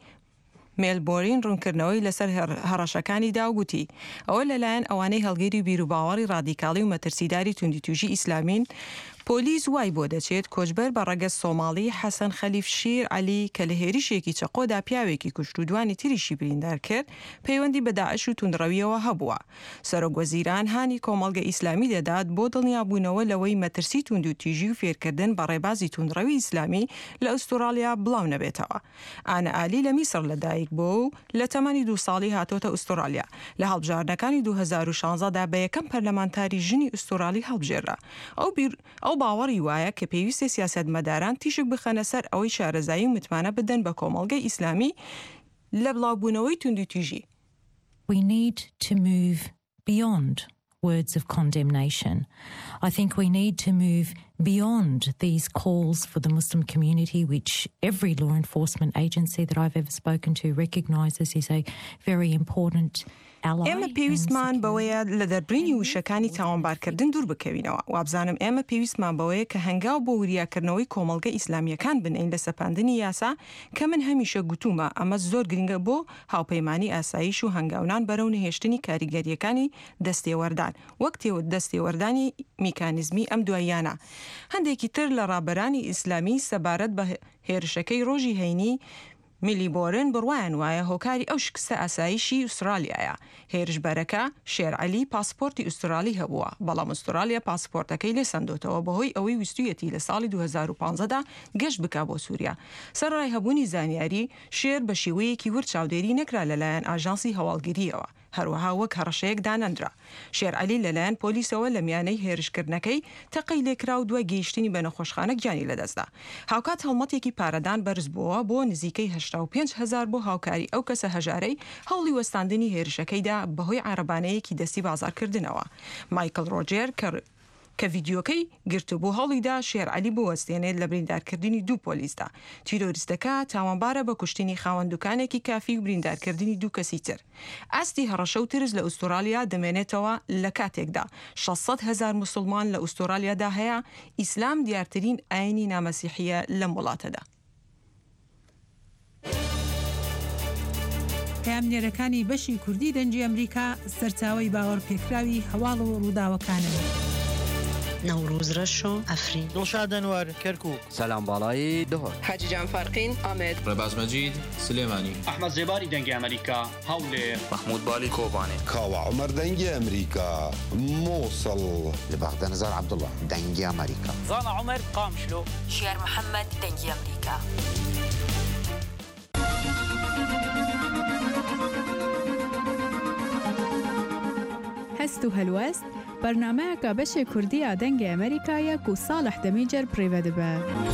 مێلبۆرین ڕوونکردنەوەی لەسەر هەڕەشەکانی داوگوتی ئەوە لەلایەن ئەوانەی هەڵگیری بیرروباوەڕی ڕادیکاڵی و مەترسیداری توندوتیژی ئیسلامین پۆلیس وای بۆ دەچێت کۆچبەر بە ڕەگەز سۆماڵی حەسەن خەلیف شیر عەلی کە لە هێرشێکی چەقۆدا پیاوێکی کوشت و دوانی تریشی بریندار کرد پەیوەندی بە داعش و توندڕەویەوە هەبووە. سەرۆکوەزیران هانی کۆمەڵگە ئیسلامی دەدات بۆ دڵنیابوونەوە لەوەی مەترسی توندوتیژی و فێرکردن بە ڕێبازی توندڕەوی ئیسلامی لە ئوسترالیا بڵاو نەبێتەوە. ئانا ئالی لە میسر لەدایک بۆ و لە تەمەنی دو ساڵی هاتۆتە ئوسترالیا. لە هەڵبژاردنەکانی دوو هەزار و شانزەدا بە یەکەم پەرلەمانتاری ژنی ئوسترالی هەڵبژێرا. ئەو ئەو باوەڕی وایە کە پێویستە سیاسەتمەداران تیشک بخەنە سەر ئەوەی شارەزایی و متمانە بدەن بە کۆمەڵگەی ئیسلامی لە بڵاوبوونەوەی توندوتیژی. We need to move beyond words of condemnation. I think we need to move beyond these calls for the Muslim community, which every law enforcement agency that I've ever spoken to recognises is a very important ئێمە پێویستمان بەوەیە لە دەربڕینی وشەکانی تاوانبارکردن دوور بکەوینەوە. وابزانم ئێمە پێویستمان بەوەیە کە هەنگاو بۆ وریاکردنەوەی کۆمەڵگە ئیسلامیەکان بنین لە سەپاندنی یاسا کە من هەمیشە گوتومە ئەمە زۆر گرنگە بۆ هاوپەیمانی ئاسایش و هەنگاونان بەرەو نهێشتنی کاریگەریەکانی دەستێوەردان وەک تێوە دەستێوەردانی میکانیزمی ئەم دواییانە. هەندێکی تر لە ڕابەرانی ئیسلامی سەبارەت بە هێرشەکەی ڕۆژی هەینی میلیبۆرن بڕوایان وایە هۆکاری ئەو شکستە ئاسایشی ئوسترالیایە. هێرشبەرەکە شێرعەلی پاسپۆرتی ئوسترالی هەبووە، بەڵام ئوسترالیا پاسپۆرتەکەی لێ سندۆتەوە بەهۆی ئەوەی ویستویەتی لە ساڵی دوو هەزار و پانزەدا گەشت بکا بۆ سووریا. سەرڕای هەبوونی زانیاری شێر بە شێوەیەکی ورد چاودێری نەکرا لەلایەن ئاژانسی هەواڵگیریەوە، هەروەها وەک هەڕەشەیەک دانەندرا. شێرعەلی لەلایەن پۆلیسەوە لە میانەی هێرشکردنەکەی تەقەی لێکرا و دوای گەیشتنی بە نەخۆشخانە گیانی لەدەستدا. هاوکات هەڵمەتێکی پارەدان بەرز بووە بۆ نزیکەی هەشتا و پێنج هەزار بۆ هاوکاری ئەو کەسە هەژارەی هەوڵی وەستاندنی هێرشەکەیدا بەهۆی عارەبانەیەکی دەستی بازارکردنەوە. مایکل ڕۆجێر کە ڤیدیۆکەی گرتبوو هەڵیدا شێرعەلی بوەستێنێت لە بریندارکردنی دوو پۆلیسدا. تیرۆریستەکە تاوانبارە بە کوشتنی خاوەندوکانێکی کافی و بریندارکردنی دوو کەسی تر. ئاستی هەڕەشە و ترس لە ئوسترالیا دەمێنێتەوە لە کاتێکدا شەشسەد هەزار موسڵمان لە ئوسترالیادا هەیە. ئیسلام دیارترین ئاینی نامەسیحیە لەم وڵاتەدا. پامنێرەکانی بەشی کوردی دەنجی ئەمریکا سەرچاوی باوەڕ پێکراوی هەواڵ و ڕووداوەکانن. نوروز رشو افرین دڵشاد ئەنوەر کەرکووک سەلام باڵایی دهۆر حاجیجان فەرقین ئامێد ڕێباز مەجید سلێمانی ئەحمەد زێباری دەنگی ئەمریکا هەولێر محمود بالی کۆبانێ کاوە عومەر دەنگی ئەمریکا مووسڵ لە بەغدە نزار عەبدوڵڵا دەنگی ئەمریکا زانا عومەر قامشلۆ شێر محەممەد دەنگی ئەمریکا. هەست و هەلوەست بەرنامەیەکە بەشێ کوردیە دەنگی ئەمریکایە و ساڵح دەمیجەر پڕێوە دەبە.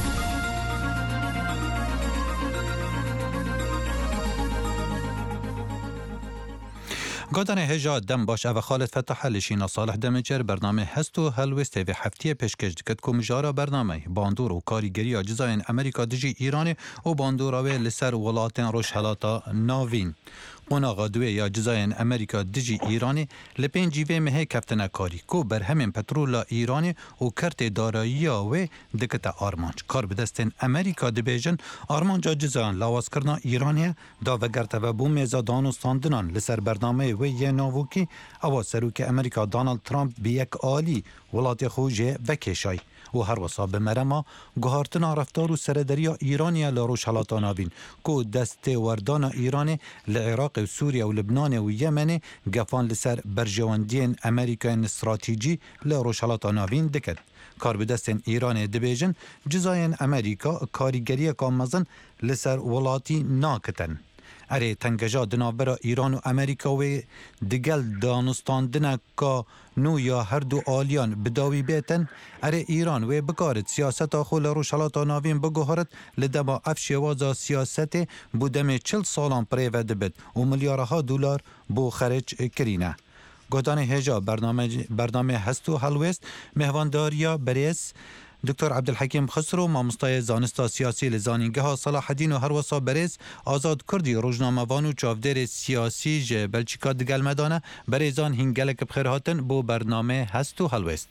گۆدانê hêja dem baş ev Xalid Fetah li şîna Salih Demîcer bername hest û helwestê vê heftiyê pêşkêş dikir ku mijara bernameyê bandor û karîgeriya cizayên Amerîka dijî Îranê û bandora wê li ser welatên Rojhelata Navîn. Qonaxa duê ya cizayên Amerîka dijî Îranê li pênc cîvê mehê keftine karî ku berhemên petrola Îranê û kertê darayiya wê dikite armanc. Kar bi destên Amerîka dibêjin armanca cizayan lawazkirina Îranê da vegertevebû mêza danûstandinan li ser bernameyê wê yê navokî ewa serokê Amerîka Donald Trump bi yek alî welatê xwe jê vekêşayî. û her wisa bi merema guhartina reftar û serederiya Îraniya li Rojhelata Navîn ku destêwerdana Îranê li Iraqê û Sûriye û Libnanê û Yemenê gefan li ser berjewendiyên Amerîkayên stratîjî li Rojhelata Navîn dikir. Kar bi destên Îranê dibêjin cizayên Amerîka karîgeriyeka mezin li ser welatî nakitin. Erê tengeja di navbera Îran û Amerîka wê digel danûstandineka nû ya her du aliyan bi dawî bêtin, erê Îran wê bikarit siyaseta xwe li Rojhelata Navîn biguherit li dema ev şêwaza siyasetê bû demê çil salan pirêve dibit û milyareha dolar bû xerec kirîne. Godanê hêja bername hest û helwest mehvandariya berêz دکتر عبدالحکیم خسرو مامۆستای زانستا سیاسی لزانینگەها صلاح الدین و هەروەسا بەرێز ئازاد کوردی ڕۆژنامەوان و چاودێرێ سیاسی ji بەلجیکا دگەل مەدانە بەرێزان هین gelek bi xêr hatin بۆ بەرنامê هەست و هەلوێست.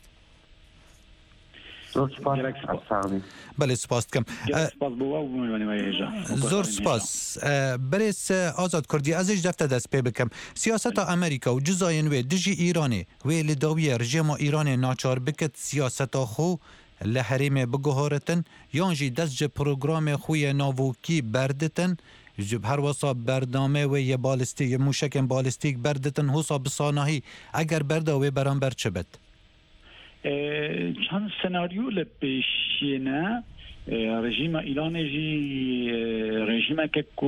بله سپاس دکم. زۆر سپاس. بەرێز ئازاد کوردی ئەزیش دەفتە دەست پێ بکەم. سیاسەتا ئەمریکا و جزایên wê dijî Îranê wê li dawiya rejima Îranê naçar bikit siyaseta xwe li herêmê biguharitin yan jî dest ji programê xwe yê navokî berditin ji her wesa bername wê yê balîstîk yê mûşekên balîstîk berditin hosa bi sanahî eger berda wê beramber çi bit? چند سناریو لپیشینه رژیم ایران جی رژیم که کو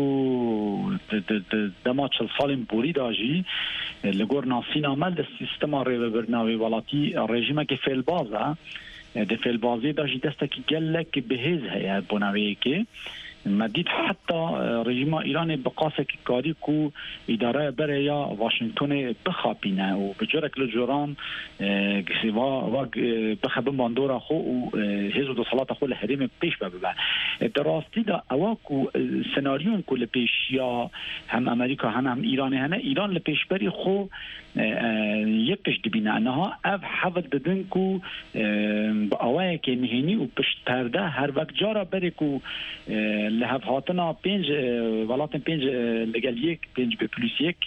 دما چل سالین بوری داجی لگور ناسین عمل د سیستم ریو برناوی ولاتی رژیم که فعل بازه د فعل بازی داجی دسته که گلک بهز هيا بناوی که مدید حتی رژیم ایران بقاسه که کاری کو اداره بریا واشنگتن بخابینه و بجرک لجوران گسیوا و بخبن باندورا خو و هزو دو صلات خو لحریم پیش ببه دراستی دا اوا کو سناریون کو لپیش یا هم امریکا هم هم ایران هنه ایران لپیش بری خو یپش دبینه انها اف حفظ ددن کو با اوای که نهینی و پشت پرده هر وقت جارا بری کو لحف هاتنا پنج ولاتن پنج لگل یک پنج به پلیس یک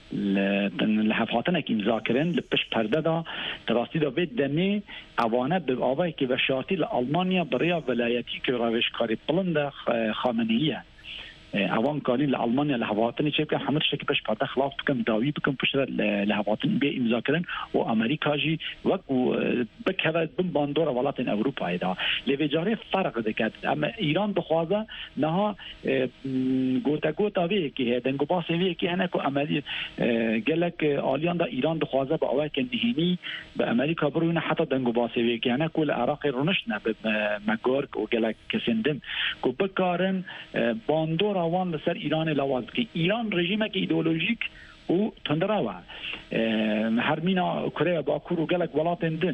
لحف هاتنا که امضا کرن لپش پرده دا دراستی دا بید دمی اوانه به آوای که وشارتی لالمانیا برای ولایتی که روشکاری بلند خامنهیه اوان کارین لالمانیا لحواتنی چه که همه شکی پش پرده خلاف بکن داوی بکن پشت لحواتن به امضا کردن و امریکا جی و بکرد بن باندور ولاتن اروپا دا لویجاری فرق دکت اما ایران بخوازه نها گوتا گوتا وی که دنگو باس وی که انا کو عملی گلک آلیان دا ایران بخوازه با اوای که نهینی به امریکا برونه حتی دنگو باس وی که انا کو العراق رونش نه مگورک و گلک کسندم کو بکارن باندور روان لسر ایران لواز که ایران رژیم که ایدئولوژیک و تندراوه هر مینا کره باکور و گلک ولاتن دن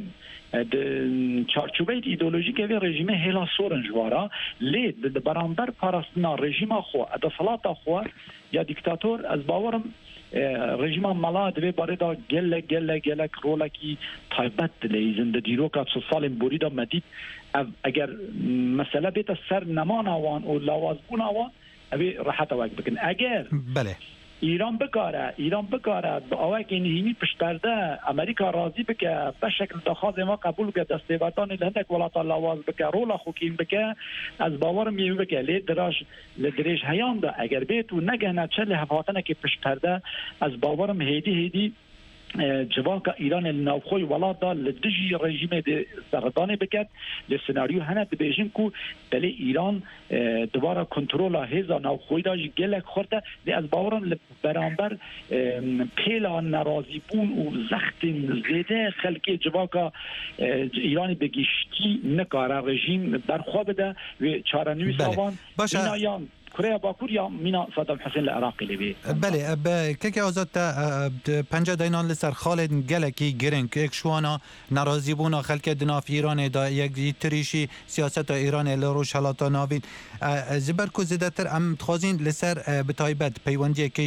چارچوبه ایدئولوژیک وی رژیم هلا سورن جوارا لید برانبر پاراستنا رژیم خو ادصالات خو یا دیکتاتور از باورم رژیم ملا دوی باره دا گل گل گلک رولکی تایبت لیزنده دیروکا سو سال بوریدا مدید اگر مسئله بیت سر نمان آوان و لوازبون آوان اوی راحت واقع بکن اگر بله ایران بکاره ایران بکاره اوای که نهینی پشترده امریکا راضی بکه به شکل دخواست ما قبول که دستیوردان لهندک ولات لواز بکه رولا خوکیم بکه از باور میوه بکه لی دراج لدریج هیان ده اگر بیت و نگهنه چه لحفاتنه که پشترده از باورم هیدی هیدی جواک ایران النوخوی ولات دا لدجی رژیم ده سردانه بکد لسناریو هنه ده بیجن کو دلی ایران دوباره کنترول هزا نوخوی دا گلک خورده لی از باوران برانبر پیلا نرازی بون و زخت زیده خلقی جواک ایران بگیشتی نکاره رژیم برخواه بده و چارنوی ساوان اینایان کره باکور یا مینا صدام حسین العراقی لیبی بله که آزاد پنجاه دینان لسر خالد گلکی گرن که یک شوانا ناراضی بونا خلک دناف ایران دا یک تریشی سیاست ایران لروش حالاتا ناوین زبر کو زیده تر ام تخوازین لسر بتایبت پیوندی که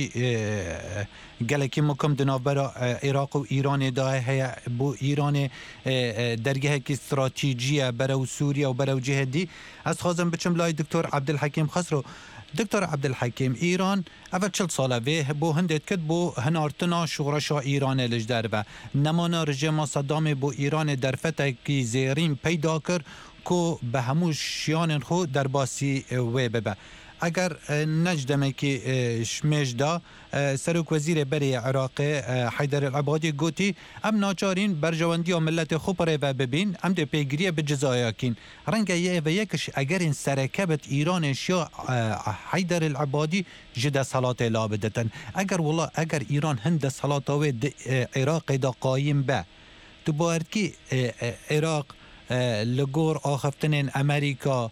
گلکی مکم دناف برا عراق و ایران دا هیا بو ایران درگه که استراتیجیه برا سوریه و برا جهدی از خوازم بچم لای دکتر عبدالحکیم خسرو دکتر عبدالحکیم ایران اول چل ساله وی بو هندت کد بو هنارتنا شورشا ایران لجدر و نمانا رژیم صدام بو ایران در فتح کی زیرین پیدا کر کو به همو شیان خود در باسی وی ببه اگر نجدمه که شمیش دا سروک وزیر بری عراق حیدر العبادی گوتی ام ناچارین برجواندی و ملت خوب رو ببین ام ده پیگریه به جزایاکین رنگ یه و یکش اگر این سرکبت ایرانش یا حیدر العبادی جده صلات لا بدتن اگر والله اگر ایران هند صلات و عراق دا قایم به تو باید که عراق لگور آخفتن امریکا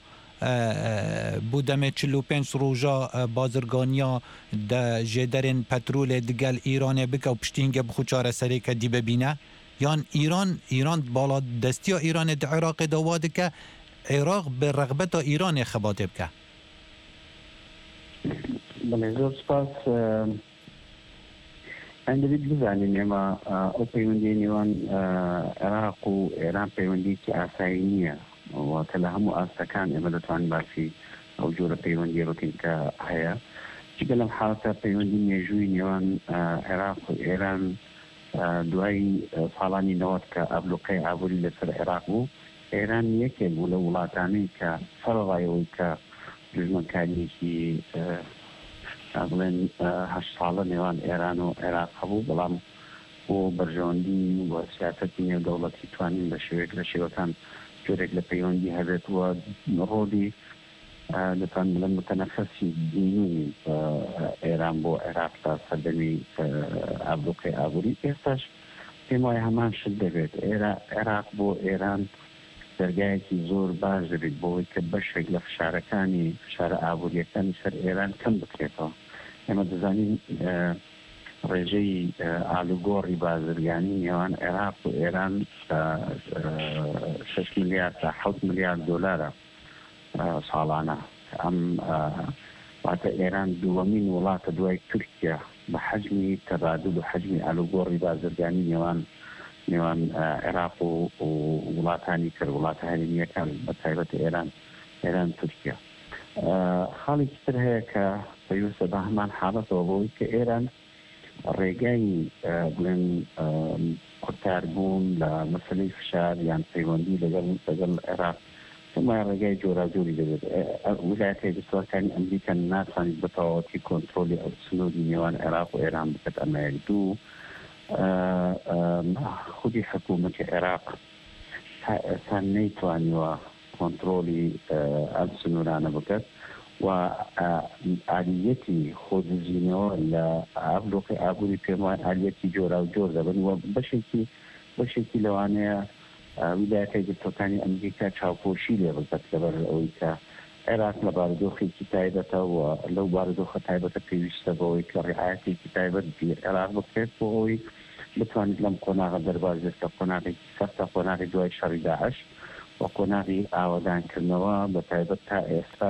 بودم چلو پنج روژا بازرگانیا د جدرن پترول دگل ایران بکه و پشتینگه بخوچاره سری که دی ببینه یان ایران ایران بالا دستی ایران د عراق دواده که عێراق بە ڕغبەتە ئیرانی خەباتێ بکە. بەڵێ زۆر سپاس. ئەم دەبێت بزانین ئێمە ئەو پەیوەندی نێوان عێراق و ئێران پەیوەندیکی ئاسایی نییە واتە لە هەموو ئاستەکان ئێمە دەتوانین باسی ئەو جۆرە پەیوەندی بکەین کە هەیە. چگە لەم حاڵەتە پەیوەندی مێژووی نێوان عێراق و ئێران دوای ساڵانی نەوەت کە ئابلوقەی ئابووری لەسەر عێراق بوو، ئێران یەکێک بوو لە وڵاتانەی کە سەرڕایەوەی کە دژمنکاریەکی بڵێن هەشت ساڵە نێوان ئێران و عێراق هەبوو، بەڵام بۆ بەرژەوەندی و سیاسەتی نێودەوڵەتی توانین بە شێوەیەک لە شێوەکان جۆرێک لە پەیوەندی هەبێت و ڕۆڵی دەتوان بڵێن متەنەفەسی دینی ئێران بۆ عێراق تا سەردەمی ئابلوقەی ئابووری. ئێستاش پێم وایە هەمان شت دەبێت عێراق بۆ ئێران دەرگایەکی زۆر باش دەبێت بۆەوەی کە بەشێک لە فشارەکانی فشارە ئابووریەکانی سەر ئێران کەم بکرێتەوە. ئێمە دەزانین ڕێژەی ئالوگۆڕی بازرگانی نێوان عێراق و ئێران شش ملیارد تا حەوت ملیارد دۆلارە ساڵانە. ئەم واتە ئێران دووەمین وڵاتە دوای تورکیا بە حەجمی تەبادل و حەجمی ئالوگۆڕی بازرگانی نێوان نێوان عێراق و وڵاتانی تر وڵاتە هەرێمیەکان بە تایبەت ئێران ئێران تورکیا. خاڵێکی تر هەیە کە پێویستە بە هەمان حاڵەتەوە بۆی کە ئێران ڕێگای بڵێن قورتاربوون لە مەسەلەی فشار یان پەیوەندی لەگەڵ لەگەڵ عێراق ما ڕێگای جۆراجۆری دەبێت. ویلایەتە یەکگرتووەکانی ئەمریکا ناتوانێت بە تەواوەتی کۆنترۆلی ئەو سنووری نێوان عێراق و ئێران بکات. ئەمایەک دوو خودی حکوومەتی عێراق تا ئێستا نەیتوانیوە کۆنترۆلی ئەم سنوورانە بکات و ئالیەتی خۆدزینەوە لە ئابلوقەی ئابووری پێم وایە ئالیەتی جۆرا و جۆر دەبن و بەشێکی بەشێکی لەوانەیە ویلایەتە یەکگرتووەکانی ئەمریکا چاوپۆشی لێ بکات لەبەر ئەوەی کە عێراق لە بارودۆخێکی تایبەتەوە لەو بارودۆخە تایبەتە پێویستە بەوەی کە ڕێعایەتێکی تایبەت عێراق بکرێت بۆ ئەوەی بتوانێت لەم قۆناغە دەرباز بێتە قۆناغێکی سەختە، قۆناغی دوای شەڕی داعش و قۆناغی ئاوادانکردنەوە بە تایبەت تا ئێستا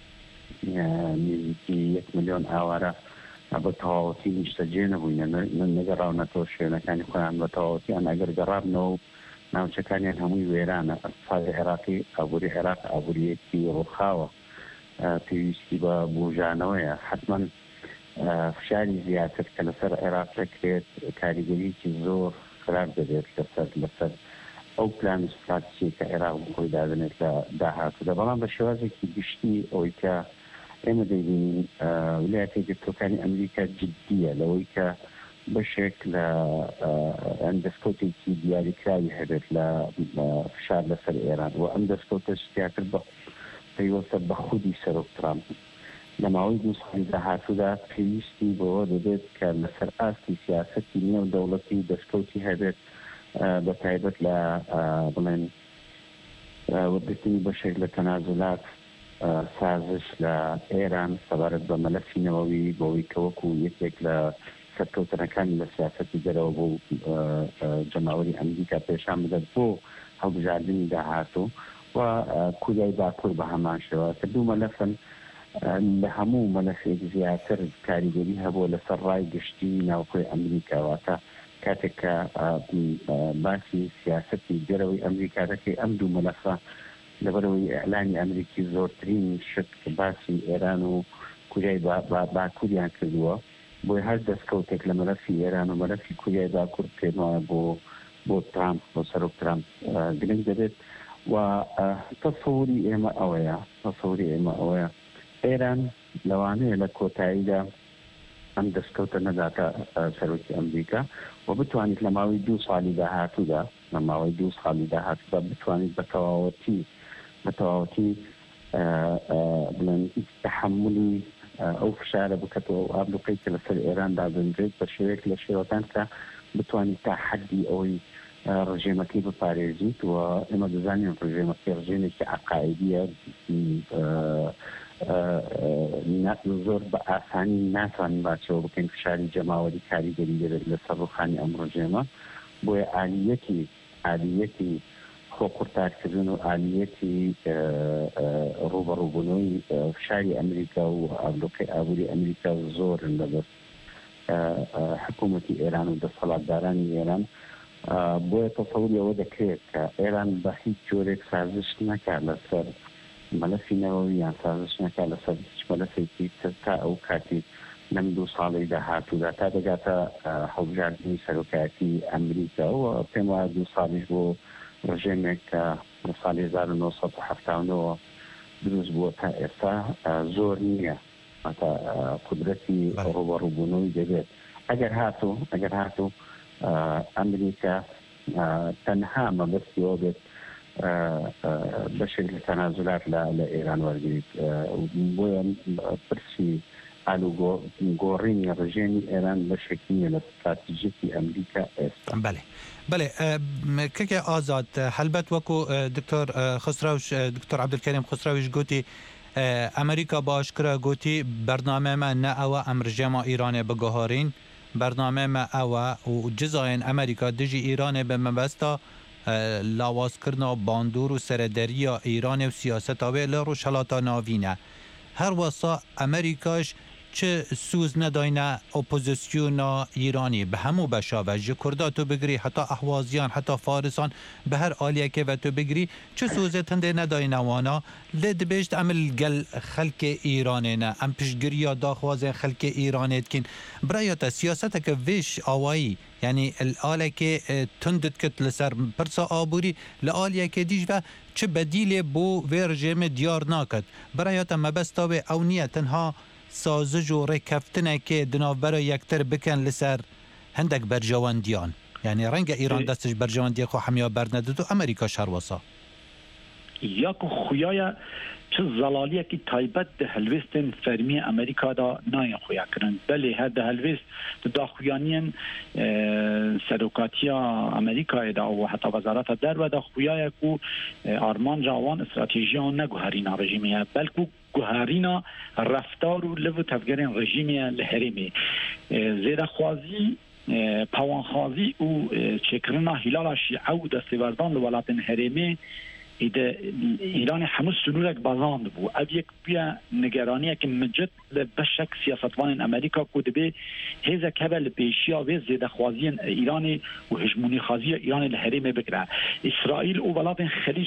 نزیکی یەک ملیۆن ئاوارە بە تەواوەتی نیشتەجێ نەبووینە نەگەڕاونەتەوە شوێنەکانی خۆیان بە تەواوەتیان ئەگەر گەڕابنەوە ناوچەکانیان هەمووی وێرانە. ئەقتصادی عێراقی ئابووری عێراق ئابووریەکی ڕووخاوە پێویستی بە بوژانەوەیە. حتما فشاری زیاتر کە لەسەر عێراق دەکرێت کاریگەریکی زۆر خراپ دەبێت لەسەر لەسەر ئەو پلان استراتیجی کە عێراق بخۆی دادنێت لە داهاتوودا. بەڵام بە شێوازێکی گشتی ئەوەی کە ئێمە دەبینین ویلایەتە یەکگرتووەکانی ئەمریکا جددیە لەوەی کە بەشێک لە ئەم دەستکەوتێکی دیاریکراوی هەبێت لە فشار لەسەر ئێران و ئەم دەستکەوتە زیاتر بە پەیوەستە بە خودی سەرۆک ترامپ لە ماوەی دوو ساڵی داهاتوودا پێویستی بەوە دەبێت کە لەسەر ئاستی سیاسەتی نێودەوڵەتی دەستکەوتی هەبێت بە تایبەت لە بڵێن وەرگرتنی بەشێک لە تەنازولات سازش لە ئێران سەبارەت بە مەلەفی نەوەوی بەوەی کە وەکو یەکێک لە سەرکەوتنەکانی لە سیاسەتی دەرەوە بۆ جەماوەری ئەمریکا پێشان بدەت بۆ هەڵبژاردننی داهاتوو و کوریای باکوور بە هەمان شێوە کە دوو مەلەفن لە هەموو مەلەفێک زیاتر کاریگەری هەبوو لەسەر ڕای گشتی ناوخۆی ئەمریکاواتە کاتێک کە باسی سیاسەتی دەرەوەی ئەمریکا دەکەی ئەم دوو مەلەفە لەبەرەوەی ئەعلانی ئەمریکی زۆرترین شت باسی ئێران و کوریای باکووریان کردووە بۆی هەر دەستکەوتێک لە مەلەفی ئێران و مەلەفی کوریای باکوور پێم وایە بۆ بۆ ترامپ بۆ سەرۆک ترامپ گرنگ دەبێت و تەسەووری ئێمە ئەوەیە تەسەووری ئێمە ئەوەیە ئێران لەوانەیە لە کۆتاییدا ئەم دەستکەوتە نەداتە سەرۆکی ئەمریکا و بتوانیت لە ماوەی دوو ساڵی داهاتوودا لە ماوەی دوو ساڵی داهاتوودا بتوانیت بە تەواوەتی بە تەواوەتی بڵێن تەحملی ئەو فشارە بکەتەوە و ئابلوقەی کە لەسەر ئێران دابنرێت بە شێوەیەک لە شێوەکان کە بتوانیت تا حەدی ئەوەی ڕژێمەکەی بپارێزیت و ئێمە دەزانین ڕژێمەکەی ڕژێمێکی عەقایدیە زۆر بە ئاسانی ناتوانین باچەوە بکەین فشاری جەماوەری کاریگەری دەبێت لەسەر ڕوخانی ئەم ڕژێمە بۆیە ئالیەتی ئالیەتی خۆ قورتارکردن و ئالیەتی ڕوبەڕووبوونەوەی فشاری ئەمریکا و ئابلوقی ئابووری ئەمریکا زۆرن لەبەست حکوومەتی ئێران و دەسەڵاتدارانی ئێران بۆیە تەسەووری ئەوە دەکرێت کە ئێران بە هیچ جۆرێک سازش نەکات لەسەر مەلەفی نەوەوی یان سازش نەکات لەسەر هیچ مەلەفێکی تا ئەو کاتی لەم دوو ساڵی داهاتوودا تا دەگاتە هەڵبژاردننی سەرۆکایەتی ئەمریکا و پێم وایە دوو ساڵیش بۆ ڕژێمێک کە لە ساڵی هەزار و نۆسەد و هەفتاد و نۆ دروست بووە تا ئێستا زۆر نییە تا قودرەتی ڕوبەڕووبوونەوەی دەبێت ئەگەر هاتوو ئەگەر هاتوو ئەمریکا تەنها مەبەستیەوە بێت بەشێک لە تەنازلات لە ئێران وەرگریت بۆیە پرسی ئالوگۆڕینی ڕژێمی ئێران بەشێکی نیە لە استراتیژیەتی ئەمریکا ئێستا. بەڵێ بەڵێ کەکێ ئازاد هەلبەت وەکو دکتۆر خسراوش دکتۆر عەبدولکەریم خسراویش گوتی ئەمریکا باشکرا گوتی بەرنامەمە نە ئەوە ئەم ڕژێما ئیرانێ بگۆهارین بەرنامەمە ئەوە و جزایên ئەمریکا دژی ئیرانێ بە مەبەستا لاوازکردنا باندور و سەرەدەریە ئیرانێ و سیاسەتا وێ لە ڕۆژهەڵاتە ناوینە هەروەسا ئەمریکاش چه سوز نداینه اپوزیسیون ایرانی به همو بشاوه جه کردا تو بگری حتی احوازیان حتی فارسان به هر آلیه که و تو بگری چه سوزه تنده نداینه وانا لد بشت عمل گل خلق ایرانه نه ام پشگری داخواز خلق ایرانه کن برایت سیاست که ویش آوایی یعنی الاله که تندت کت لسر پرسا آبوری لآلیه که دیش و چه بدیل بو ورژم دیار ناکد برایت مبستاوه او نیه تنها سازج و ڕێککەفتنە کێ دناوبەرە یەکتر بکەن لەسەر هەندێک بەرژەوەندیان یعنی ڕەنگە ئیران دەستش بەرژەوەندی خۆ هەمیا بەرنەدەت و ئەمریکا شەروەسا یاکو خویایە چ زەڵالیەکی تایبەت دە هەلوێستن فەرمی ئەمریکادا نایە خویاکردن بەلێ هەر دە هەلوێست داخویانیان سەرۆکاتیە ئەمریکایەدا و حتا وەزارەتە دەروەدا خویایەک و ئارمانجا ئەوان ئستراتیژیان نەگوهەرینە ڕژیمیە بەلکو گوهارینا رفتار و لو تفگرین رژیمی لهرمی زیرخوازی پوانخوازی و چکرنا هلال شیعه و دستوردان لولاتن هرمی ایده ایران همه سنورک بازاند بو او یک بیا نگرانیه که مجد بشک سیاستوان امریکا کود به هزا کبل پیشیا و زیده خوازی ایرانی و هجمونی خوازی ایران لحریم بگره اسرائیل و ولات خلیج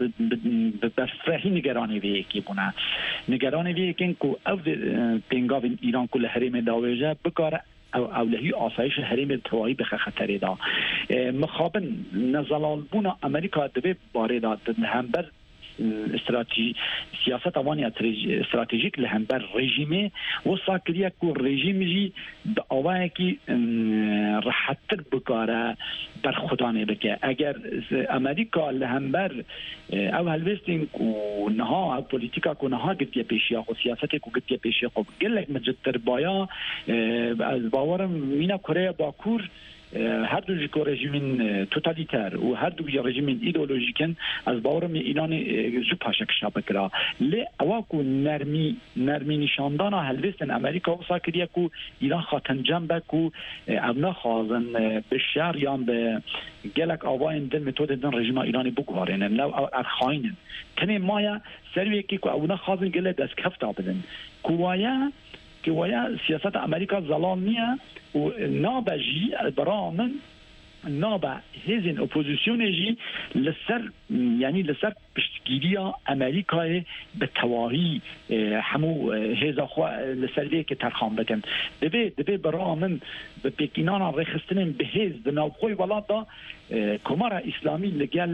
بفرهی نگرانی وی که بونه نگرانی وی که او پینگاو ایران کل حریم داویجه بکاره او اولهی آسایش حریم توایی به خطر دا مخابن نزلال بونا امریکا دبی باره داد همبر استراتیجی سیاست اوانی استراتژیک لهمبر رژیمه و ساکریه کو رژیم جی د اوای کی راحتر بکاره بر خدانه بکه اگر امریکا لهمبر او هلوستین کو نها او پولیتیکا کو نها گتیه پیشیا خو سیاست کو گتیه پیشیا خو گلک مجتر بایا از باورم مینا کره باکور هر دو جیکو رژیمین توتالیتر و هر دو جی رژیمین ایدئولوژیکن از باورم ایران زو پاشک شابه کرا لی اواکو نرمی نرمی نشاندان هلوستن امریکا و ساکریه کو ایران خاتن جنبه کو اونا خازن به شهر یا به گلک آواین دل متود دن رژیم ایرانی بگوارن لو ارخاینن تنه مایا سروی که کو اونا خازن گله دست کفتا بدن کوایا که ویا سیاست امریکا زلال نیه و نابجی برامن نابع هزین اپوزیسیون جی لسر یعنی لسر پشتگیری امریکای به تواهی همو هزا خوا لسر دی که ترخام بکن دبی دبی برامن به پکینان رخصتن به هز دناوخوی ولادا کمار اسلامی لگل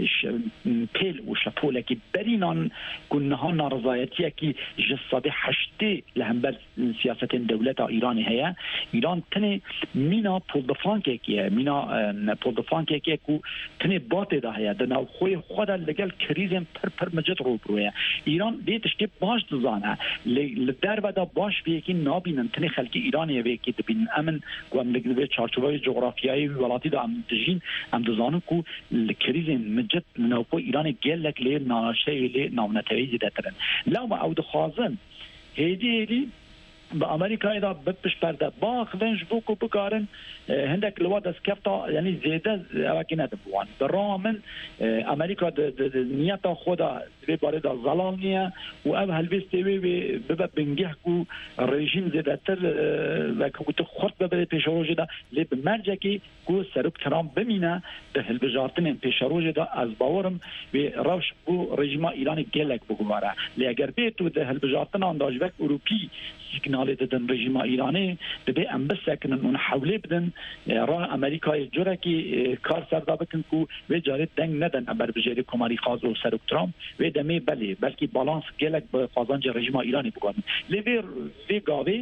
پیل و شپوله که برینان کنها نارضایتیه که جساده حشتی لهمبر سیاست دولت ایرانی هیا ایران تنه مینا پولدفانکه که مینا پولدفانکه که کو تنه باته ده هیا دناوخوی خود لگل کریزم پر پر مجد رو بروه ایران بیتش که باش دزانه لدر ودا باش بیه که نابینن تنه خلق ایرانی بیه که دبین امن گوام لگل چارچوبای جغرافیایی ولاتی دا ام دجین ام دزانم کو لکریز مجد نوپو ایران گلک لی ناشی لی نامنتوی زیده ترن لما او دخوازن هیدی هیدی بامریکا اذا بپش پرده باخ ونج بوکو بکارن هندك لوا دست كفتا يعني زياده اواكينا دبوان برامن امريكا نيتا خدا في بارد الظلالنيه واب هالبيستوي ببا بنجحكو الريجيم زيادتر وكو تخرط ببا بيشروج دا لي بمرجكي كو سرك ترامب بمينا ده البجارتن بيشروج دا از باورم بروش بو ريجيم ايراني جلك بوغوارا لي اگر بيتو ده البجارتن انداجبك اوروبي سيجنال ددن ريجيم ايراني دبي ام بسكن ان حوله بدن را امریکا جورکی کار سردا بکن کو و جاری دنگ ندن ابر بجری کماری خاز و سرک ترامپ و دمی بله بلکه بالانس گلک به قازانج رژیم ایرانی بگن لیور وی گاوی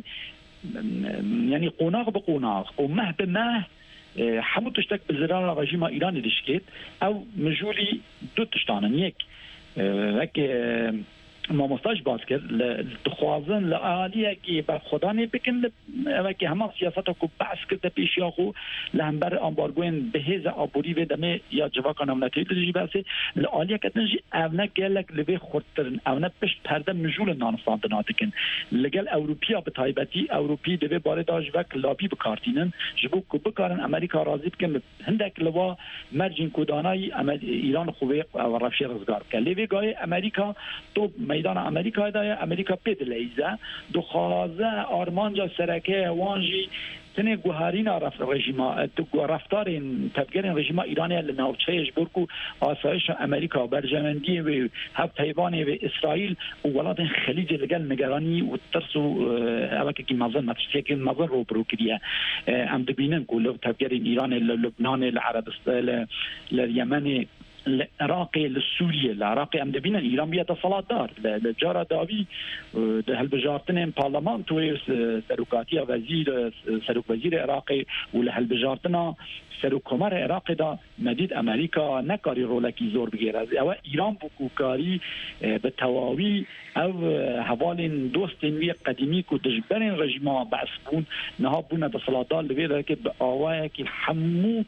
یعنی قوناغ به قوناغ و مه به مه همو تشتک بزرار رژیم ایرانی دشکید او مجولی دو تشتانن یک وک ما مستاج باز کرد لتخوازن لآلیه که بر خدا نبکن و که همه سیاست کو بحث کرده پیش یا خو لهمبر امبارگوین بهز آبوری و دمه یا جواکان امنتی لجی بحثه لآلیه که تنجی اونا گلک لبه خورترن اونا پشت پرده مجول نانستان دکن لگل اوروپیا به تایبتی اوروپی دوی باره داج وک لابی بکارتینن جبو کو بکارن امریکا راضی بکن هندک لوا مرجین کودانای ایران خوبه و رفشی رزگار بکن لیوی گای امریکا تو میدان امریکا دای امریکا پید لیزه دو خازه آرمانجا سرکه وانجی تنه گوهرین رفت رژیم تو رفتار تبگیر رژیم ایرانی لناوچهش برکو آسایش امریکا برجمندی و هب تایوان و اسرائیل و ولات خلیج لگل نگرانی و ترس و اوکی که مازن مترسیه که مازن رو برو کریه ام دبینن کلو تبگیر ایران لبنان العربستان لیمن العراق لسوريا العراق ام دبينا ايران بيها صلاة دار لجارة داوي ده هالبجارتن برلمان توي سروكاتيا وزير سروك وزير عراقي ولا هالبجارتنا سروك كمار عراقي دا مديد امريكا نكاري رولكي زور بغير او ايران بوكاري بالتواوي او حوالين دوستين وي قديمي كو دجبرين رجيما بعسبون نهابونا ده صلاة دار لبير كب اوايا كي حمو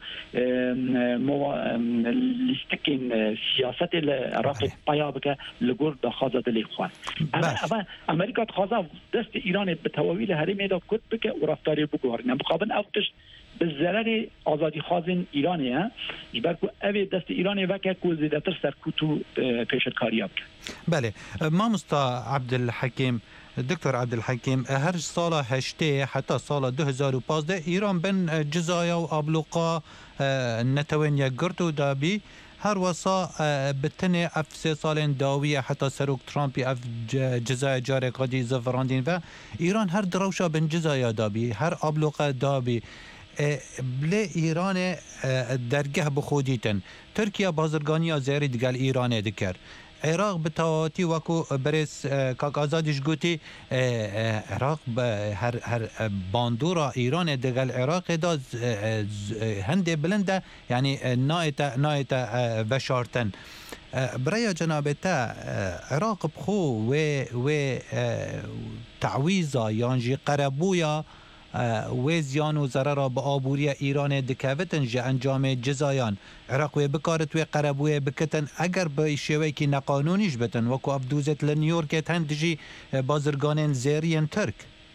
لستك سیاست العراق پیابک لگور دخازه دلی خوان اما امریکا دخازه دست ایران به تواویل هرمی دا کد بکه و رفتاری بگوار نمقابن اوتش به ضرر آزادی خازن ایرانیه جبر کو اوی دست ایرانی وکه کو زیادتر سرکوتو پیشت کاریاب بله ما مستا عبدالحکیم دکتر عبدالحکیم هر سال هشته حتی سال دو هزار و پانزده ایران بین جزایا و ابلوقا نتوین یک گرد دابی هر وصا بتنه اف سه سال داویه حتی سروک ترامپی اف جزای جاره قدی زفراندین و ایران هر دروشا بن جزای دابی هر ابلوقا دابی بله ایران درگه بخودیتن ترکیه بازرگانی زیری دگل ایران دکر عراق به تواتی وکو برس کاک آزادش گوتی عراق هر هر باندورا ایران دگل عراق دا هنده بلنده یعنی نایت نایت بشارتن برای جناب تا عراق بخو و و تعویضا یانجی قربویا و زیان و ضرر با آبوری ایران دکاوتن جه انجام جزایان عراق و بکارت و قربوی بکتن اگر به شوی که نقانونیش بتن وکو ابدوزت لنیورک تندجی بازرگان زیرین ترک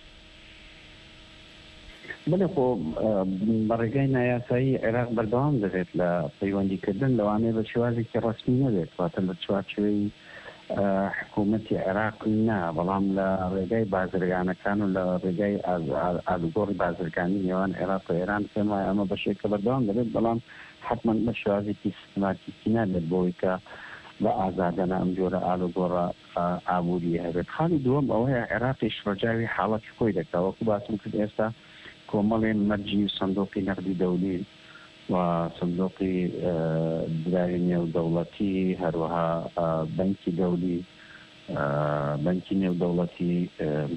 بله خو برگای نیاسایی عراق بردوام دارید لپیوندی کردن لوانه بشوازی که رسمی ندید واتن بشوازی حکومت عراق نه بلام لرجای بازرگانکان و لرجای از الگور بازرگانی نیوان عراق و ایران که ما اما بشکل بردوام دارید بلام حتما بشوازی که سیستماتیکی ندید بوی که با آزادن امجور الگور عبوری هست خالی دوم اوه عراقش رجای حالت کوی دکتا وکو باسم کد ایستا كومالي مرجي صندوق نقدي دولي وصندوق دراهمي ودولتي هروها بنكي دولي بنكي نيو دولتي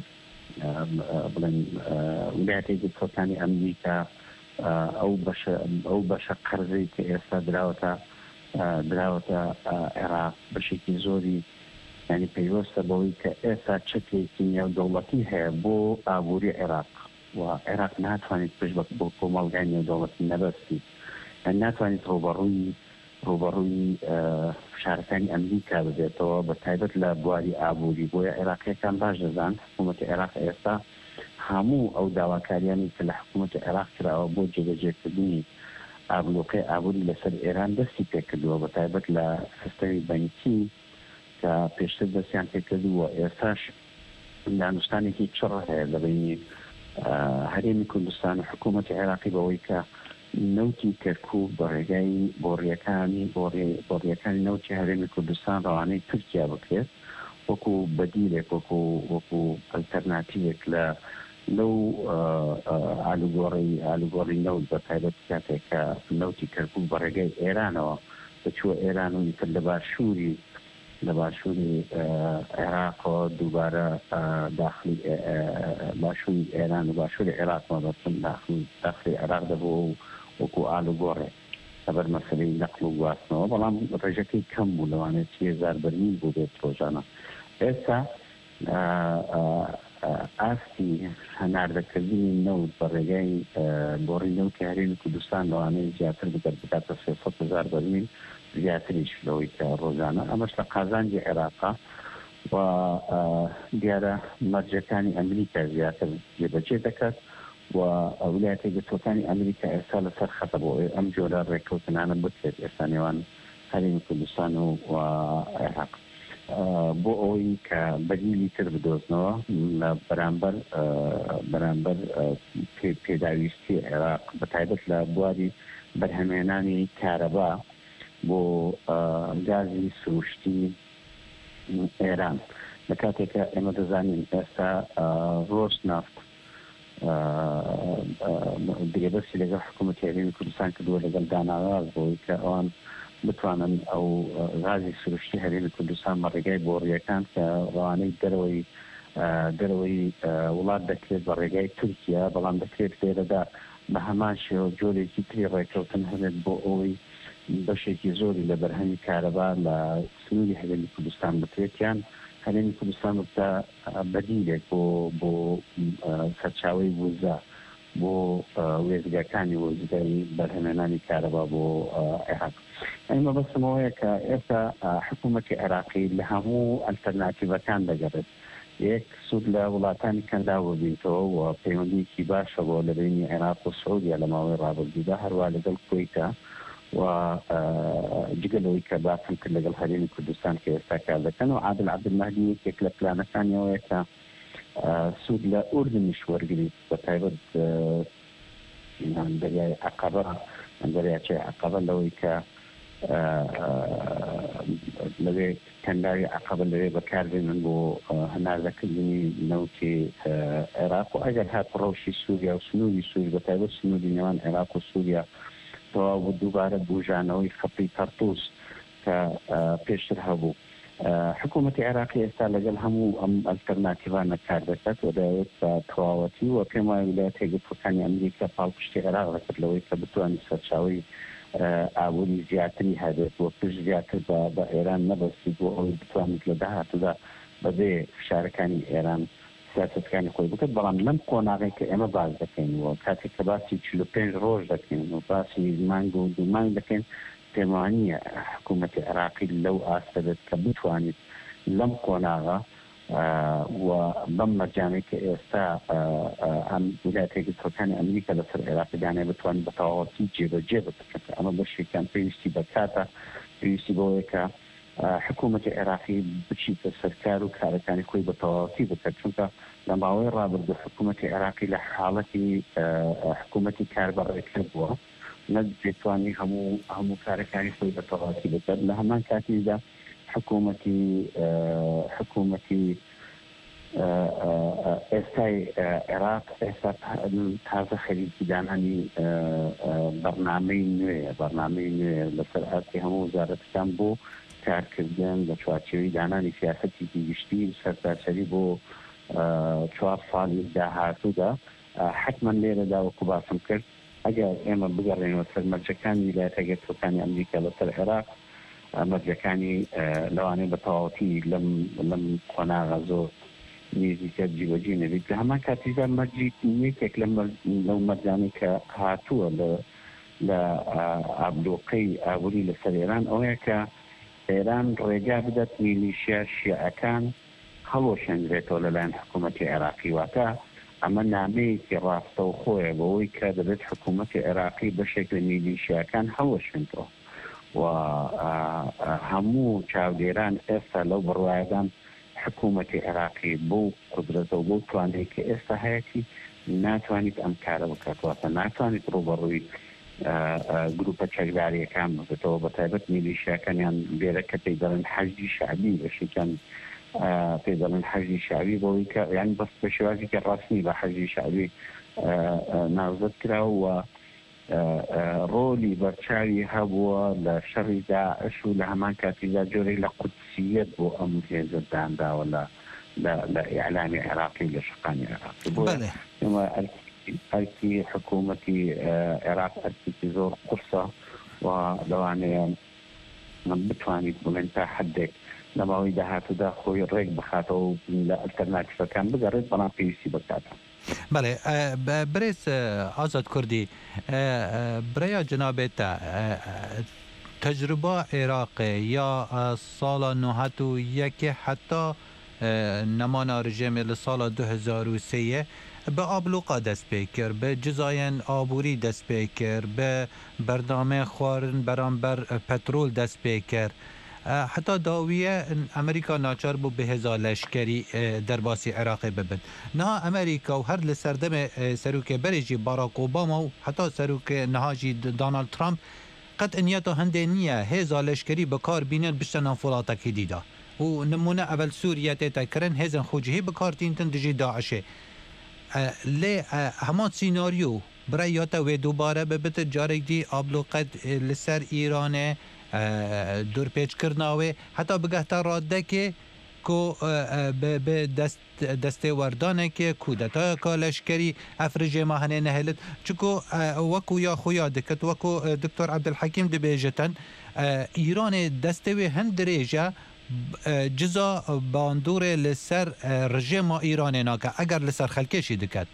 بلن ولايات الكوتاني امريكا او باش او باش قرضي كايستا دراوتا دراوتا عراق بشكل زوري يعني بيوستا بوي كايستا شكل نيو دولتي هي بو ابوري عراق وعراق ناتوانید پیش با کمالگانی دولتی نبستی ناتوانید روبروی روبروی شارکانی امریکا ببیت و با تایبت لبواری آبوری بوی عراقی کم باش دزان حکومت عراق ایستا هەموو ئەو داواکاریانی کە لە حکوومەتی عێراق کراوە بۆ جێبەجێکردنی ئابلوقەی ئابووری لەسەر ئێران دەستی پێکردووە بە تایبەت لە سیستەمی بەنکی کە پێشتر دەستیان پێکردووە ئێستاش دانوستانێکی چڕ هەیە لە بینی هەرێمی کوردستان و حکوومەتی عێراقی بەوەی کە نەوتی کەرکوب بە ڕێگای بۆڕیەکانی بۆڕیەکانی نەوتی هەرێمی کوردستان ڕەوانەی تورکیا بکرێت وەکو بەدیلێک وەکو وەکو ئەلتەرناتیوێک لە لەو ئالوگۆڕی ئالوگۆڕی نەوت بە تایبەت کاتێک کە نەوتی کەرکوب بە ڕێگای ئێرانەوە بچووە ئێران و تر لە باشووری لە باشووری عێراقەوە دووبارە داخلی باشووری ئێران و باشووری عێراقەوە بەچن داخلی عێراق دەبوو وەکو ئالوگۆڕێ لەبەر مەسەلەی نەقل و گواستنەوە بەڵام ڕێژەکەی کەم بوو لەوانێت چی هەزار بەرمیل بوو بێت ڕۆژانە ئێستا ئاستی هەناردەکردنی نەوت بە ڕێگای بۆڕی نەوتی هەرێمی کوردستان لەوانەیە زیاتر بکات بکاتە سێسەد هەزار بەرمیل زیاتریش لەوەی کە ڕۆژانە ئەمەش لە قازانجی عێراقا و دیارە مەرجەکانی ئەمریکا زیاتر جێبەجێ دەکات و ویلایەتە یەکگرتووەکانی ئەمریکا ئێستا لەسەر خەتە بۆ ئەم جۆرە ڕێککەوتنانە بکرێت ئێستا نێوان هەرێمی کوردستان و عێراق بۆ ئەوەی کە بەدیلی تر بدۆزنەوە لە بەرامبەر بەرامبەر پێداویستی عێراق بە تایبەت لە بواری بەرهەمێنانی کارەبا بۆ گازی سروشتی ئێران لە کاتێکە ئێمە دەزانین ئێستا ڕۆژ نافت درێبەسی لەگەڵ حکوومەتی هەرێمی کوردستان کردووە لەگەڵ داناواز بۆی کە ئەوان بتوانن ئەو غازی سروشتی هەرێمی کوردستان بە ڕێگای بۆڕیەکان کە ڕەوانەی دەرەوەی دەرەوەی وڵات دەکرێت بە ڕێگای تورکیا بەڵام دەکرێت لێرەدا بە هەمان شێوە جۆرێکی تری ڕێککەوتن هەبێت بۆ ئەوەی بەشێکی زۆری لە بەرهەمی کارەبا لە سنووری هەرێمی کوردستان بکرێتیان هەرێمی کوردستان بکە بەدیلێک بۆ بۆ سەرچاوەی وزە بۆ وێزگاکانی وەزگای بەرهەمێنانی کارەبا بۆ عێراق. ئەمە بەسمەوەیە کە ئێستا حکوومەتی عێراقی لە هەموو ئەلتەرناتیڤەکان دەگەڕێت یەک سوود لە وڵاتانی کەنداوە بینتەوە و پەیوەندیکی باشە بۆ لە بینی عێراق و سعودیا لە ماوەی ڕابردوودا هەروە لەگەڵ کوێیتە و جگەلەوەی کە باسم کرد لەگەڵ هەرێمی کوردستان کە ئێستا کار دەکەن و عادل عەبدولمەهدی یەکێک لە پلانەکانیەوەیە کە سوود لە ئوردنیش وەرگریت بە تایبەت دەریای عەقەبە دەریاچەی عەقەبە لەوەی کە لەوێ کەنداوی عەقەبە لەوێ بەکاربێنن بۆ هەناردەکردنی نەوتی عێراق و ئەگەر هات ڕەوشی سووریا و سنووری سووری بە تایبەت سنووری نێوان عێراق و سووریا تەواو بوو دووبارە بوژانەوەی خەپی تەرتوس کە پێشتر هەبوو. حکوومەتی عێراقی ئێستا لەگەڵ هەموو ئەم ئەلتەرناتیڤانە کار دەکات و دەیەوێت بە تەواوەتی و پێم وایە ویلایەتە یەکگرتووەکانی ئەمریکا پاڵپشتی عێراق دەکرد لەوەی کە بتوانێت سەرچاوەی ئابووری زیاتری هەبێت و پشت زیاتر بە ئێران نەبەستی بۆ ئەوەی بتوانێت لە داهاتوودا بەبێ فشارەکانی ئێران سیاسەتەکانی خۆی بکات بەڵام لەم قۆناغی کە ئێمە باز دەکەینەوە کاتێک کە باسی چل و پێنج ڕۆژ دەکەین و باسی مانگ و دوو مانگ دەکەین پێمانیە حکوومەتی عێراقی لەو ئاستە بێت کە بتوانێت لەم قۆناغە و بەم مەرجانەی کە ئێستا ئەم ویلایەتە یەکگرتووەکانی ئەمریکا لەسەر عێراقی دانای بتوانێت بە تەواوەتی جێبەجێ بکات. ئەمە بەشێکیان پێویستی بەکاتە پێویستی بەوەیە کە حکوومەتی عێراقی بچیتە سەرکار و کارەکانی خۆی بە تەواوەتی بکات چونکە لە ماوەی ڕابردوو حکوومەتی عێراقی لە حاڵەتی حکوومەتی کاربەڕێکرد بووە نەدەتوانی هەموو هەموو کارەکانی خۆی بە تەواوەتی بکات. لە هەمان کاتیدا حکوومەتی حکوومەتی ئێستای عێراق ئێستا تازە خەریکی دانانی بەرنامەی نوێیە بەرنامەی نوێ لەسەر ئاستی هەموو وزارەتەکان بۆ کارکردن لە چوارچێوەی دانانی سیاسەتی گشتی سەرتاسەری بۆ چوار ساڵی داهاتوودا حتما لێرەدا وەکو باسم کرد ئەگەر ئێمە بگەڕێنەوە سەر مەرجەکانی ویلایەتە یەکگرتووەکانی ئەمریکا لەسەر عێراق مەرجەکانی لەوانەیە بە تەواوەتی لەم لەم قۆناغە زۆر نزیکە جیبەجێ نەبێت. لە هەمان کاتیدا مەرجی یەکێک لەو مەرجانەی کە هاتووە لە ئابلۆقەی ئابووری لەسەر ئێران ئەوەیە کە ئێران ڕێگا بدات میلیشیا شیعەکان هەڵۆشێنرێتەوە لەلایەن حکوومەتی عێراقی واتە اما نامەیەکی ڕاستە و خۆیە بەوەی کە دەبێت حکوومەتی عێراقی بەشێک لە میلیشیاکان هەڵەشێنەوە و هەموو چاودێران ئێستا لەو بڕوایەدان حکوومەتی عێراقی بۆ قدرەتە و بۆ توانەیەکی ئێستا هەیەی ناتوانیت ئەم کارە بکاتواتە ناتوانیت ڕوبەڕووی گروپە چەکداریەکان بکەتەوە بە تایبەت میلیشیاکانیان بێرە کە پێی دەڵێن حەشدی شعبی بەشێکیان پێی دەڵێن حەشدی شعبی بەوەی کە یان بەس بە شێوازی کە ڕاستنی بە حەشدی شعبی ناوزەت کراوە و ڕۆلی بەرچاوی هەبووە لە شەڕی داعش و لە هەمان کاتیدا جۆرەی لە قودسیەت بۆ ئەم هێزە دانراوە لە ئیعلامی عێراقی لە شقانی عێراقی بۆ ئێمە ئەرکی حکوومەتی عێراق ئەرکێکی زۆر قورسە و لەوانەیە بتوانیت بڵێن تا حدێک لە ماوەی داهاتوودا خۆی ڕێک بخاتەوە لە ئەلتەرناتیڤەکان بگەڕێت بەڵام پێویستی بکاتە. بله برێز ئازاد کوردی بریا جنابێتە تجربە عێراق یا ساڵا نۆهەت و یەکێ حتا نەمانە ڕژێمێ لە ساڵا دو هەزار و سێ بە ئابلوقا دەست پێ کرد بە جزایەن ئابووری دەست پێ کرد بە بەردامێ خواردن بەرامبەر پەترۆل دەست پێ کرد حتی داویە ئەمریکا ناچار بوو بەهێزا لەشکری دەرباسی عێراقی ببن نها ئەمریکا و هەر لە سەردەمێ سەرۆکێ بەرێژی باراک ئۆباما و حتا سەرۆکێ نەهاژی دانالد ترامپ قەت ئەنیەتە هەندێ نییە هێزا لەشکری بەکار بینێن بشتە ناو وڵاتێکی دیدا و نمونە ئەڤەل سووریا تێتەکردن هێزن خوجهی بەکارتینتن دژی داعشێ لێ هەمان سیناریۆ برایاتە وێ دووبارە ببتە جارێک دی ئابلوقەت لەسەر ئیرانێ دوورپێچکردناوێ هەتا بگەهتە ڕادەکێ کۆ بە دەستێوەردانێکێ کودەتایەکە لەشکری ئەفرژێمە هەنێ نەهێلت چکۆ وەکو یا خۆیا دکت وەکو دکتۆر عەبدولحەکیم دەبێژەتەن ئیرانێ دەستەوێ هەند درێژە جزا باندورێ لەسەر ڕژێما ئیرانێ ناکە ئەگەر لەسەر خەلکێشی دکات.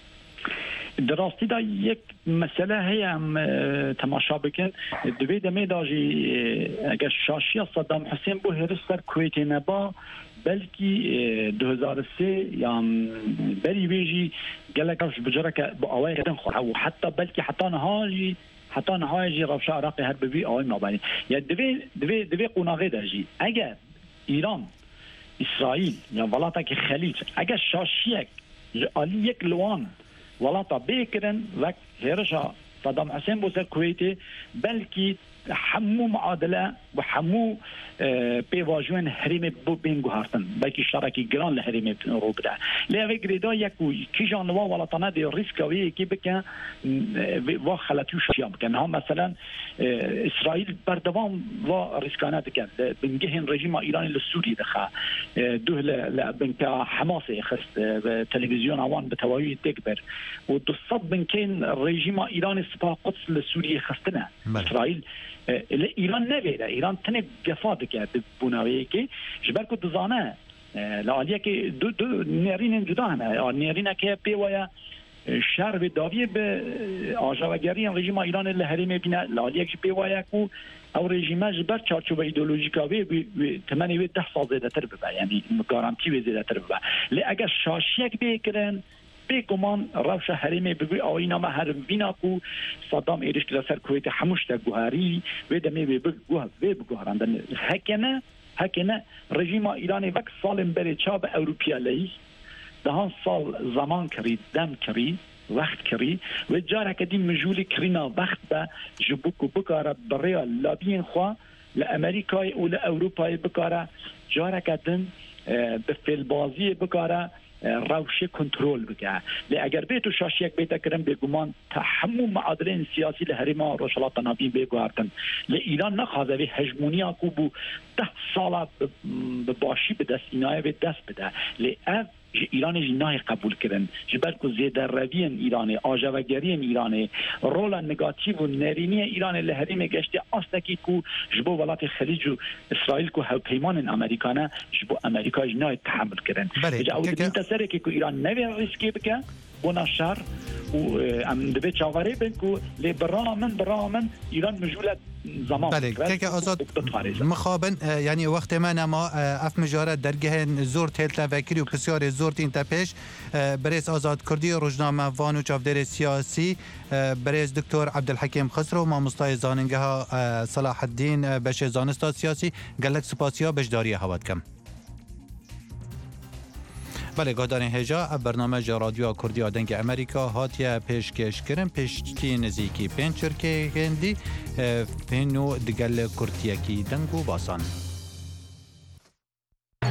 دراستیدا یەک مەسەلە هەیە تەماشا بکەن دوێ دەمێداژی ئەگەر شاشیە سەدام حوسێن بۆ هێرش سەر کوێتێ نەبا بەلکی دو هزار و سێ یان بەری وێژی گەلێکەش بجرەکە بۆ ئەوەی هێدن خۆ و حتا بەلکی حتا نەهاژی حتا نەهایژی ڕەوشە عێراقی هەر ببی ئەوەی مابانی یا دوێ دوێ دوێ قوناغێ دەژی ئەگەر ئیران ئیسرائیل یا وڵاتێکی خەلیج ئەگەر شاشیەک ئالی یەک لوان وڵاتە بێکردن وەک هێرشە سەدام حوسێن بۆ سەر کوێتێ بەلکی هەموو معادلە و هەموو پێواژوێن هەرێمێ بۆ بین گوهارتن بەلکی شەڕێکی گران لە هەرێمێ ڕوو بدە لێ ئەوەی گرێدا یەک و کیژان لەوا وڵاتانە دێ ڕیسکەوەیەکی بکە وا خەلەتی و شیا بکەن ها مەسەلەن ئیسرائیل بەردەوام وا ڕیسکانە دەکەن بنگەهێن ڕێژیما ئیرانی لە سووری دەخا دوه لە بنکە حەماسێ خست تەلەڤیزیۆن ئەوان بە تەواوی تێک بەر و دوسەد بنکەین ڕێژیما ئیرانی سپا قودس لە سووریە خستنە ئیسرائیل ایران نویده ایران تنه گفا دکه بوناویه که جبر که دزانه لعالیه که دو, دو نیرین جدا همه نیرینه که پیویا شهر به داویه به آجاوگری رژیم ایران لحریم بینه لعالیه که پیویا که او رژیمه جبر چارچوب ایدئولوژیکاوی تمنی به ده سال زیده تر ببه یعنی گارانتی به زیده تر ببه لی اگر شاشیک بیکرن بێگومان ڕەوشە هەرێمێ ببێ ئەوەی نامە هەرم بیناکو سەدام ئێرش لەسەر کوێتە هەمووشتە گوهاری وێ دەمێ وێ وێ بگوهراندن هەکێنە هەکێنە ڕژیما ئیرانی وەک ساڵێن بەرێ چا بە ئەوروپیالەیی دەهان ساڵ زەمان کردی دەم کردی وەخت کردی وێ جارێکە دی مژولی کرینا وەخت بە ji بوو و بکارە بڕێیا لابیên خوا لە ئەمریکای و لە ئەوروپای بکارە جارێکە din bi fêlbaziyê bikare روشه کنترل بکه لی اگر بیتو شاشیک بیتا کرن بگومان تا همو معادلین سیاسی لحریما روشلات نابین بگوارتن لی ایران نخوازه وی هجمونیا کو بو ده ساله بباشی به دست اینای به دست بده لی اف ایران جنای قبول کردن جبر کو زیاده روین ایران آجاوگرین ایران رول نگاتیو و نرینی ایران لحریم گشت آستکی کو جبو ولات خلیج و اسرائیل کو هاو پیمان امریکانه جبو امریکا جنای تحمل کردن اجا اول بین تسره که کو ایران نوی ریسکی بکن بنا شر و ام دبی چاوری بنکو لی برامن برامن ایران مجولت زمان بله که آزاد مخابن یعنی وقت من اما اف مجاره درگه زور تلت وکیل و بسیار زور تین تپش برز آزاد کردی روزنامه وان و چافدر سیاسی برز دکتر عبدالحکیم خسرو ما مستای زاننگه ها صلاح الدین بش زانستا سیاسی گلک سپاسیا بشداری هواد کم. بله گادان هجا برنامه جا رادیو کردی آدنگ امریکا هاتیا پیشکش کرن پیشتی نزیکی پنچر که گندی پینو دگل کردیکی دنگو باسان